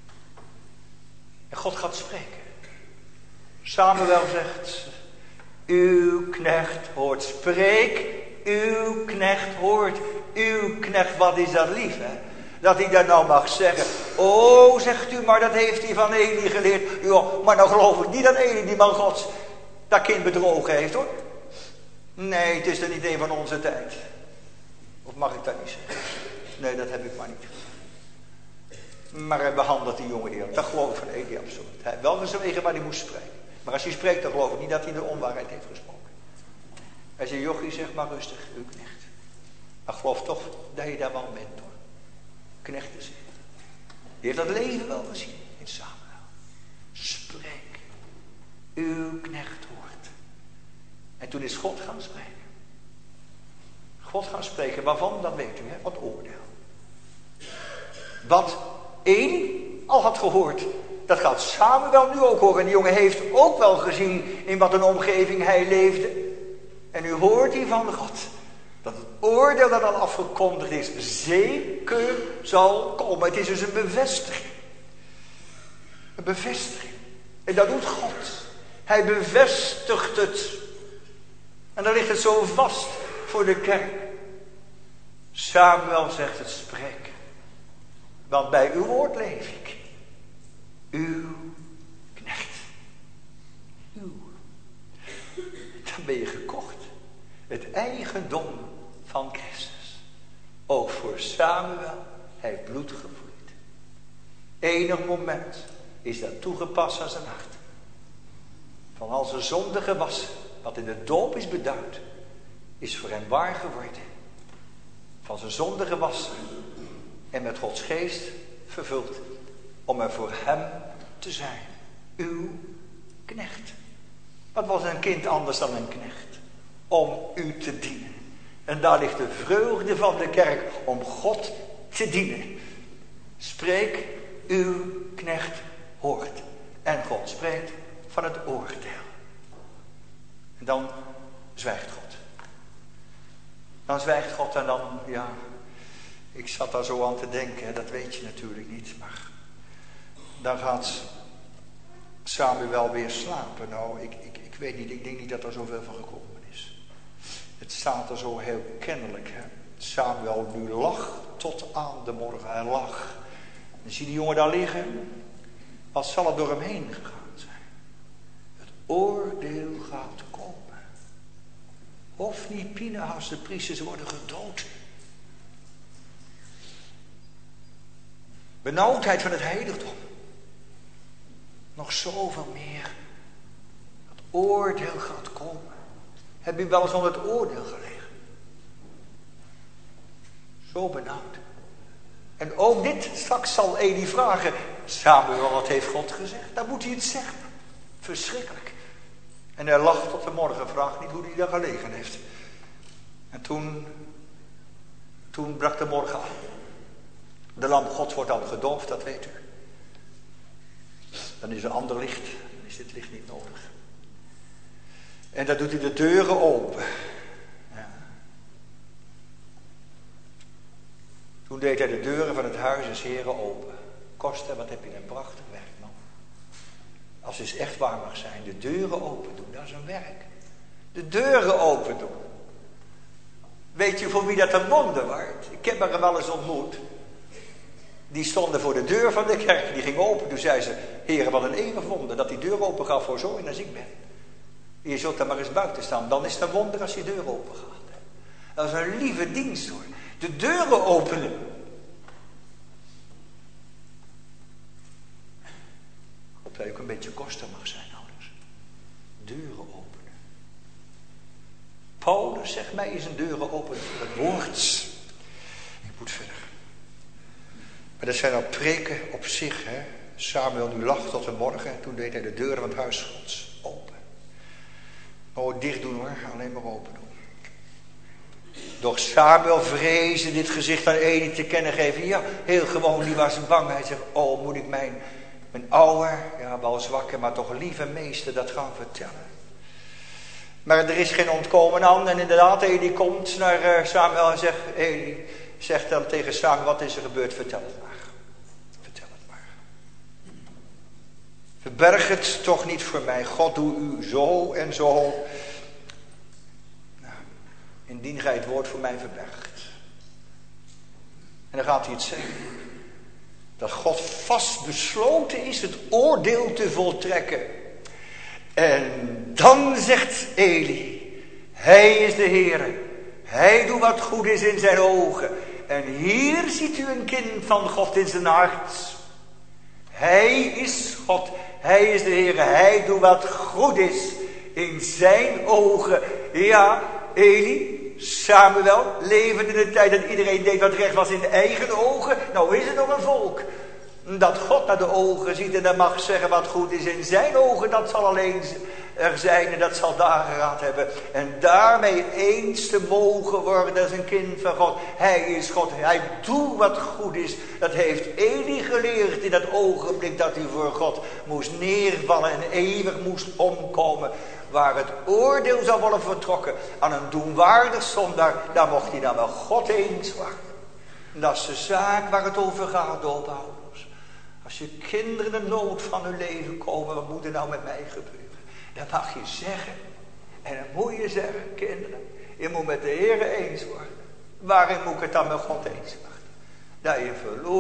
En God gaat spreken. Samuel zegt, uw knecht hoort. Spreek, uw knecht hoort. Uw knecht, wat is dat lief, hè? Dat hij dat nou mag zeggen. Oh, zegt u, maar dat heeft hij van Eli geleerd. Ja, maar nou geloof ik niet dat Eli, die man Gods, dat kind bedrogen heeft, hoor. Nee, het is er niet een van onze tijd. Of mag ik dat niet zeggen? Nee, dat heb ik maar niet gezegd. Maar hij behandelt die jongen eerlijk. Dat geloof ik van Eli absoluut. Hij heeft wel gezwegen waar hij moest spreken. Maar als hij spreekt, dan geloof ik niet dat hij de onwaarheid heeft gesproken. Hij zei, jochie, zeg maar rustig, uw knecht. Maar geloof toch dat je daar wel bent, hoor. Knechten zeggen. Die heeft dat leven wel gezien in Samuel. Spreek, uw knecht hoort. En toen is God gaan spreken. God gaan spreken, waarvan, dat weet u, hè? Wat oordeel. Wat Eli al had gehoord, dat gaat Samuel nu ook horen. En die jongen heeft ook wel gezien in wat een omgeving hij leefde. En nu hoort hij van God dat het oordeel dat al afgekondigd is zeker zal komen. Het is dus een bevestiging. Een bevestiging. En dat doet God. Hij bevestigt het. En dan ligt het zo vast voor de kerk. Samuel zegt het, spreek. Want bij uw woord leef ik. Uw knecht. Uw. Dan ben je gekocht. Het eigendom van Christus. Ook voor Samuel heeft bloed gevloeid. Enig moment is dat toegepast aan zijn hart. Van al zijn zonde gewassen, wat in de doop is beduid, is voor hem waar geworden. Van zijn zonde gewassen en met Gods geest vervuld, om er voor hem te zijn. Uw knecht. Wat was een kind anders dan een knecht? Om u te dienen. En daar ligt de vreugde van de kerk, om God te dienen. Spreek, uw knecht hoort. En God spreekt van het oordeel. En dan zwijgt God. Dan zwijgt God en dan, ja, ik zat daar zo aan te denken, dat weet je natuurlijk niet, maar dan gaat Samuel weer slapen. Nou, ik weet niet, ik denk niet dat er zoveel van gekomen is. Het staat er zo heel kennelijk, hè. Samuel nu lag tot aan de morgen. Hij lag. En zie die jongen daar liggen. Wat zal er door hem heen gegaan zijn? Het oordeel gaat komen. Hofni, Pinehas, de priesters worden gedood. Benauwdheid van het heiligdom. Nog zoveel meer. Het oordeel gaat komen. Heb u wel eens onder het oordeel gelegen? Zo benauwd. En ook dit, straks zal Eli vragen. Samuel, wat heeft God gezegd? Dan moet hij het zeggen. Verschrikkelijk. En hij lag tot de morgen, vraagt niet hoe hij daar gelegen heeft. En toen brak de morgen aan. De lamp Gods wordt dan gedoofd, dat weet u. Dan is er ander licht. Dan is dit licht niet nodig. En dan doet hij de deuren open. Ja. Toen deed hij de deuren van het huis des Heren open. Koster, wat heb je een prachtig werk, man. Als het echt waar mag zijn, de deuren open doen, dat is een werk. De deuren open doen. Weet je voor wie dat een wonder wordt? Ik heb er wel eens ontmoet. Die stonden voor de deur van de kerk, die ging open. Toen zei ze, Heere, wat een eeuwig wonder dat die deur open gaat voor zo en als ik ben. Je zult daar maar eens buiten staan. Dan is het een wonder als die deur open gaat. Dat is een lieve dienst hoor. De deuren openen. Ik hoop dat je ook een beetje koster mag zijn, ouders. Deuren openen. Paulus zegt mij is een deuren openen voor het woord. Ik moet verder. Maar dat zijn al preken op zich. Hè? Samuel nu lag tot de morgen. En toen deed hij de deuren van het huis Gods open. Oh, dicht doen hoor. Alleen maar open doen. Doch Samuel vreesde dit gezicht aan Eli te kennen geven. Ja, heel gewoon. Die was bang. Hij zegt, oh, moet ik mijn oude, ja wel zwakke, maar toch lieve meester dat gaan vertellen. Maar er is geen ontkomen aan. En inderdaad, Eli komt naar Samuel en zegt, Eli zegt dan tegen Samuel, wat is er gebeurd? Vertel het maar. Vertel het maar. Verberg het toch niet voor mij. God, doe u zo en zo. Nou, indien gij het woord voor mij verbergt. En dan gaat hij het zeggen. Dat God vast besloten is het oordeel te voltrekken. En dan zegt Eli, hij is de Heere. Hij doet wat goed is in zijn ogen. En hier ziet u een kind van God in zijn hart. Hij is God. Hij is de Heere. Hij doet wat goed is in zijn ogen. Ja, Eli, Samuel, leven in de tijd dat iedereen deed wat recht was in de eigen ogen. Nou is er nog een volk dat God naar de ogen ziet en dat mag zeggen wat goed is in zijn ogen. Dat zal alleen er zijn en dat zal dageraad hebben. En daarmee eens te mogen worden als een kind van God. Hij is God. Hij doet wat goed is. Dat heeft Eli geleerd in dat ogenblik dat hij voor God moest neervallen en eeuwig moest omkomen. Waar het oordeel zou worden vertrokken aan een doenwaardig zondaar. Daar mocht hij dan wel God eens worden. Dat is de zaak waar het over gaat, doopouders. Als je kinderen in de nood van hun leven komen, wat moet er nou met mij gebeuren? Dat mag je zeggen. En dan moet je zeggen, kinderen, je moet met de Heer eens worden. Waarin moet ik het dan met God eens worden? Dat je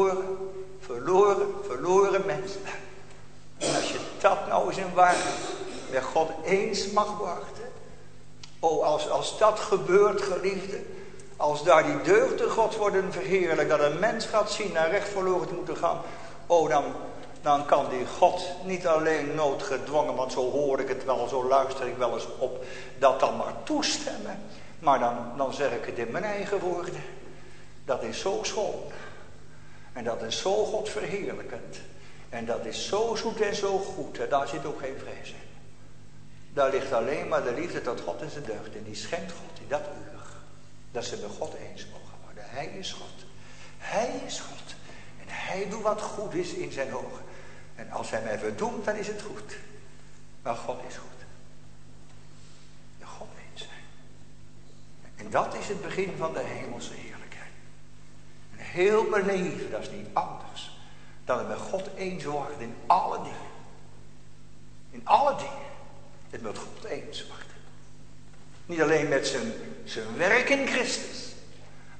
verloren mensen bent. En als je dat nou eens in waarheid met God eens mag worden. Oh, als dat gebeurt, geliefde. Als daar die deugden God worden verheerlijk. Dat een mens gaat zien naar recht verloren te moeten gaan. Oh, dan kan die God niet alleen noodgedwongen, want zo hoor ik het wel, zo luister ik wel eens op, dat dan maar toestemmen. Maar dan zeg ik het in mijn eigen woorden. Dat is zo schoon. En dat is zo God verheerlijkend. En dat is zo zoet en zo goed. En daar zit ook geen vrees in. Daar ligt alleen maar de liefde tot God en zijn deugd. En die schenkt God in dat uur. Dat ze met God eens mogen worden. Hij is God. Hij is God. En hij doet wat goed is in zijn ogen. En als hij mij verdoemt, dan is het goed. Maar God is goed. En God weet zijn. En dat is het begin van de hemelse heerlijkheid. En heel mijn leven, dat is niet anders. Dan het met God eens worden in alle dingen. In alle dingen. Het met God eens worden. Niet alleen met zijn werk in Christus.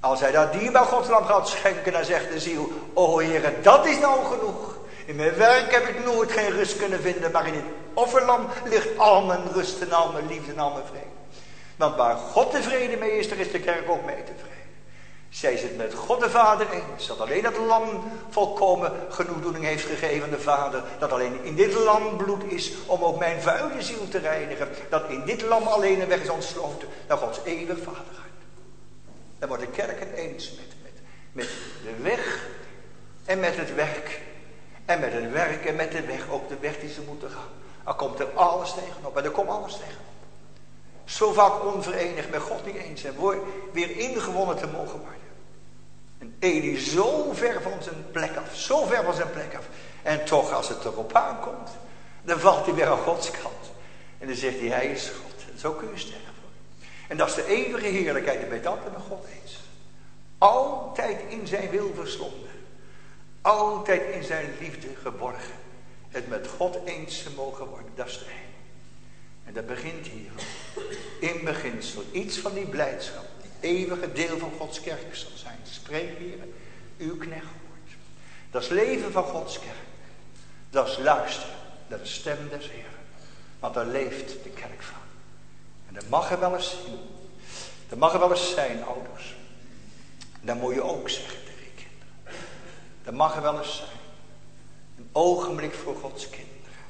Als hij dat dierbaar godslam gaat schenken, dan zegt de ziel, o Heere, dat is nou genoeg. In mijn werk heb ik nooit geen rust kunnen vinden, maar in het offerlam ligt al mijn rust en al mijn liefde en al mijn vrede. Want waar God tevreden mee is, daar is de kerk ook mee tevreden. Zij is het met God de Vader eens, dat alleen dat lam volkomen genoegdoening heeft gegeven aan de Vader. Dat alleen in dit lam bloed is om ook mijn vuile ziel te reinigen. Dat in dit lam alleen een weg is ontsloten naar Gods eeuwig vaderhart. Dan wordt de kerk het eens met de weg en met het werk. En met het werk en met de weg, ook de weg die ze moeten gaan. Dan komt er alles tegenop. En er komt alles tegenop. Zo vaak onverenigd met God niet eens. En weer ingewonnen te mogen worden. En Eli zo ver van zijn plek af. Zo ver van zijn plek af. En toch als het erop aankomt. Dan valt hij weer aan Gods kant. En dan zegt hij is God. En zo kun je sterven. En dat is de eeuwige heerlijkheid. Je bent altijd met God eens. Altijd in zijn wil verslonden. Altijd in zijn liefde geborgen. Het met God eens te mogen worden. Dat is de eeuw. En dat begint hier. In beginsel. Iets van die blijdschap. Die eeuwige deel van Gods kerk zal zijn. Spreek, Heer, uw knecht hoort. Dat is leven van Gods kerk. Dat is luisteren naar de stem des Heeren. Want daar leeft de kerk van. En dat mag er wel eens zijn. Dat mag er wel eens zijn, ouders. Dat moet je ook zeggen tegen je kinderen. Dat mag er wel eens zijn. Een ogenblik voor Gods kinderen.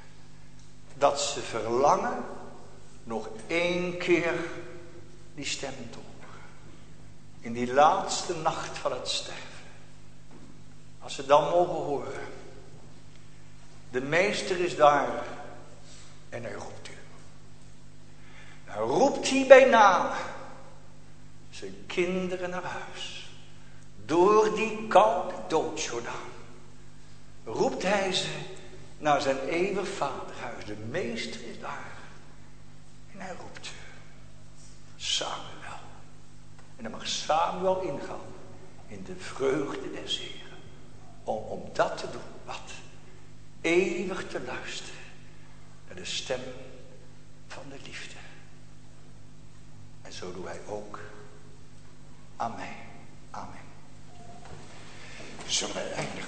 Dat ze verlangen nog 1 keer die stem te horen. In die laatste nacht van het sterven. Als ze dan mogen horen. De meester is daar. En hij roept u. Dan roept hij bij naam. Zijn kinderen naar huis. Door die koude doodsjordaan. Roept hij ze naar zijn eeuwig vaderhuis. De meester is daar. En hij roept Samuel. En dan mag Samuel ingaan in de vreugde des Heren. Om dat te doen. Wat? Eeuwig te luisteren naar de stem van de liefde. En zo doen wij ook aan mij. Amen. Zullen wij eindigen?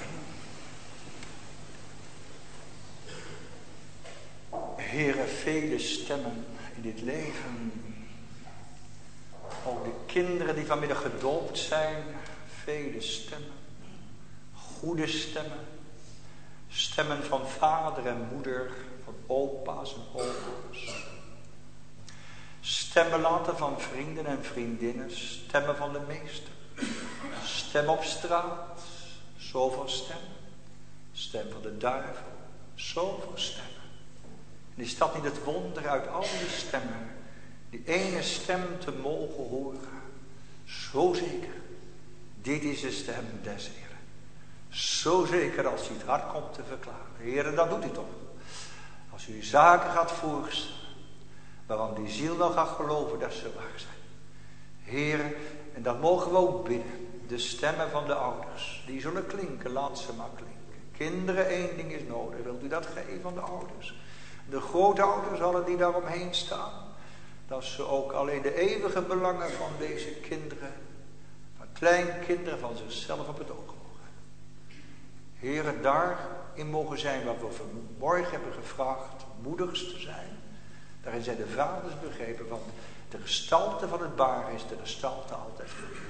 Heere, vele stemmen in dit leven. Ook de kinderen die vanmiddag gedoopt zijn. Vele stemmen. Goede stemmen. Stemmen van vader en moeder. Van opa's en oma's. Stemmen later van vrienden en vriendinnen. Stemmen van de meester. Stem op straat. Zoveel stemmen. Stem van de duivel. Zoveel stemmen. En is dat niet het wonder uit al die stemmen? Die ene stem te mogen horen. Zo zeker. Dit is de stem des Heren. Zo zeker als hij het hart komt te verklaren. Heren, dat doet hij toch. Als u zaken gaat voorstellen. Waarvan die ziel wel gaat geloven dat ze waar zijn. Heren, en dat mogen we ook bidden. De stemmen van de ouders. Die zullen klinken, laat ze maar klinken. Kinderen, 1 ding is nodig. Wilt u dat geven van de ouders? De grootouders, allen die daaromheen staan. Dat ze ook alleen de eeuwige belangen van deze kinderen. Van kleinkinderen van zichzelf op het oog mogen. Heren, daarin mogen zijn wat we vanmorgen hebben gevraagd. Moeders te zijn. Daarin zijn de vaders begrepen. Want de gestalte van het baren is de gestalte altijd gelukkig.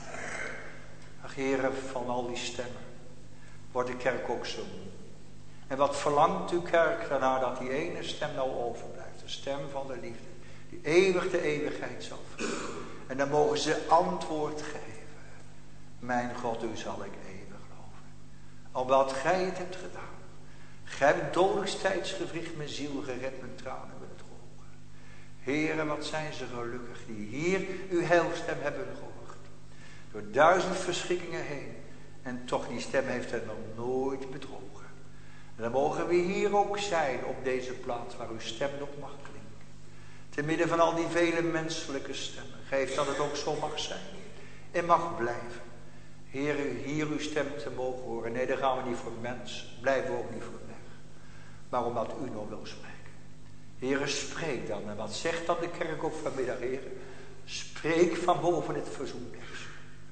Ach, Heren, van al die stemmen. Wordt de kerk ook zo moe. En wat verlangt uw kerk daarna dat die ene stem nou overblijft. De stem van de liefde. Die eeuwig de eeuwigheid zal vervullen. En dan mogen ze antwoord geven. Mijn God, u zal ik eeuwig geloven. Omdat gij het hebt gedaan. Gij hebt dodelijks tijdsgevricht mijn ziel gered, mijn tranen willen drogen. Heren, wat zijn ze gelukkig die hier uw heilstem hebben gehoord. Door 1000 verschrikkingen heen. En toch die stem heeft hen nog nooit bedrogen. En dan mogen we hier ook zijn op deze plaats waar uw stem nog mag klinken. Te midden van al die vele menselijke stemmen. Geef dat het ook zo mag zijn. En mag blijven. Heer, hier uw stem te mogen horen. Nee, daar gaan we niet voor mens. Blijven we ook niet voor weg. Maar omdat u nog wil spreken. Heer, spreek dan. En wat zegt dan de kerk ook vanmiddag, Heer? Spreek van boven het verzoendeksel.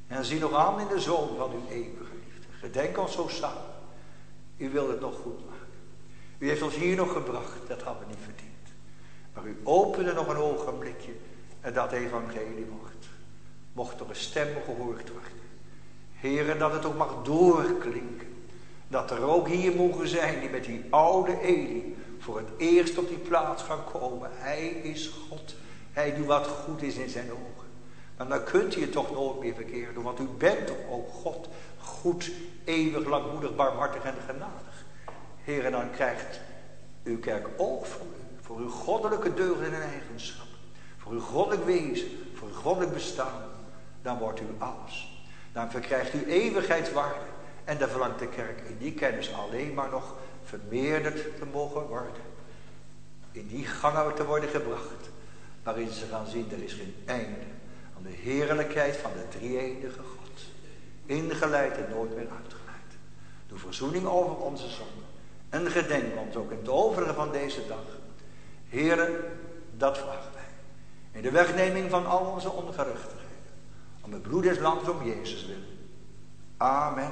En zie nog aan in de Zoon van uw eeuwige liefde. Gedenk ons zo samen. U wilt het nog goed maken. U heeft ons hier nog gebracht. Dat hadden we niet verdiend. Maar u opende nog een ogenblikje. En dat evangelie mocht door een stem gehoord worden. Heren, dat het ook mag doorklinken. Dat er ook hier mogen zijn die met die oude Eli voor het eerst op die plaats gaan komen. Hij is God. Hij doet wat goed is in zijn ogen. Maar dan kunt u het toch nooit meer verkeerd doen. Want u bent toch ook God. Goed, eeuwig, langmoedig, barmhartig en genadig. Heren, dan krijgt uw kerk oog voor u. Voor uw goddelijke deugden en eigenschappen. Voor uw goddelijk wezen. Voor uw goddelijk bestaan. Dan wordt u alles. Dan verkrijgt u eeuwigheidswaarde. En dan verlangt de kerk in die kennis alleen maar nog vermeerderd te mogen worden. In die gangen te worden gebracht. Waarin ze gaan zien, er is geen einde aan de heerlijkheid van de drie-enige God. Ingeleid en nooit meer uitgeleid. Doe verzoening over onze zonden. En gedenk ons ook in het overige van deze dag. Heren, dat vragen wij. In de wegneming van al onze ongerechtigheden. Om het bloed des lams om Jezus willen. Amen.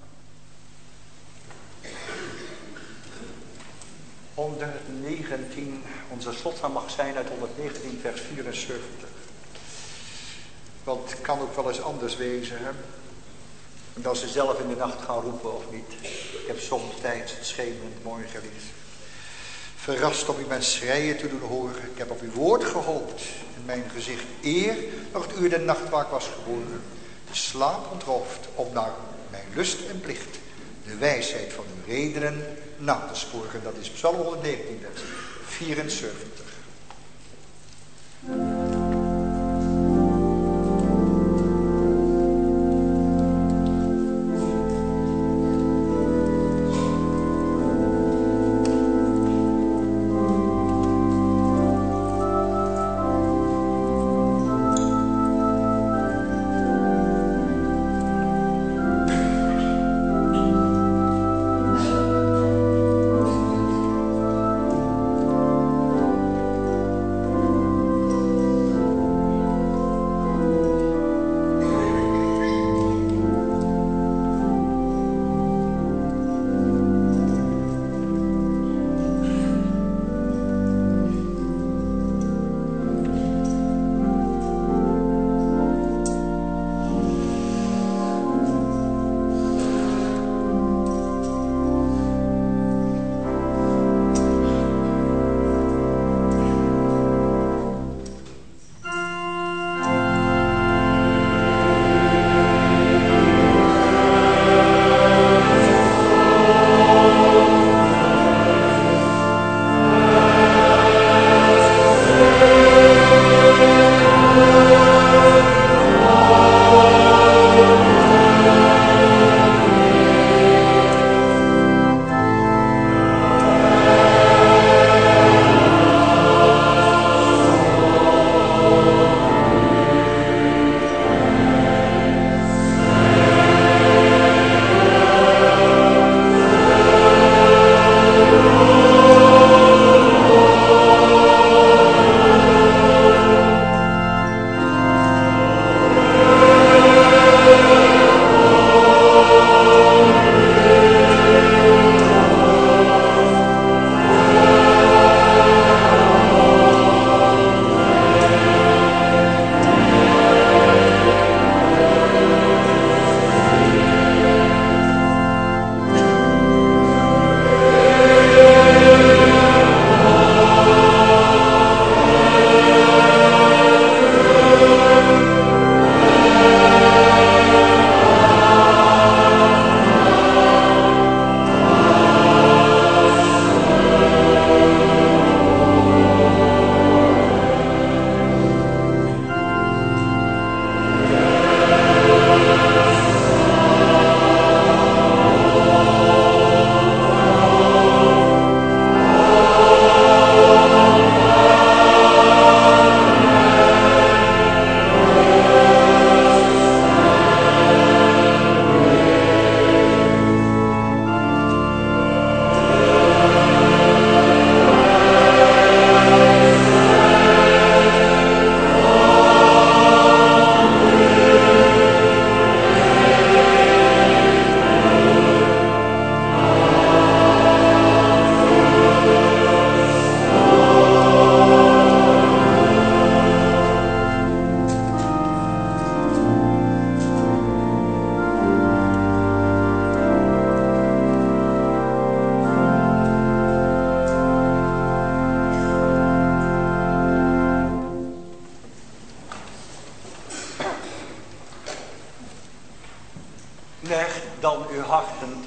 119, onze slotnaam mag zijn uit 119 vers 74. Want het kan ook wel eens anders wezen, hè? Dat ze zelf in de nacht gaan roepen of niet. Ik heb soms tijdens het schemerend morgen gelezen. Verrast om u mijn schreien te doen horen. Ik heb op uw woord gehoopt. In mijn gezicht eer nog het uur der nacht waar ik was geboren. De slaap ontroofd om naar mijn lust en plicht de wijsheid van uw redenen na te sporen. Dat is Psalm 119, vers 74.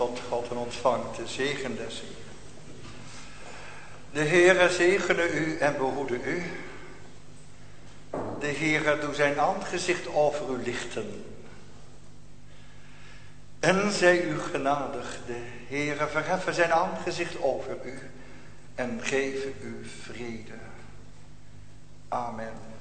tot God en ontvangt de zegen des Heeren. De Heere zegene u en behoede u. De Heere doe zijn aangezicht over u lichten. En zij u genadig. De Heere verheffen zijn aangezicht over u en geven u vrede. Amen.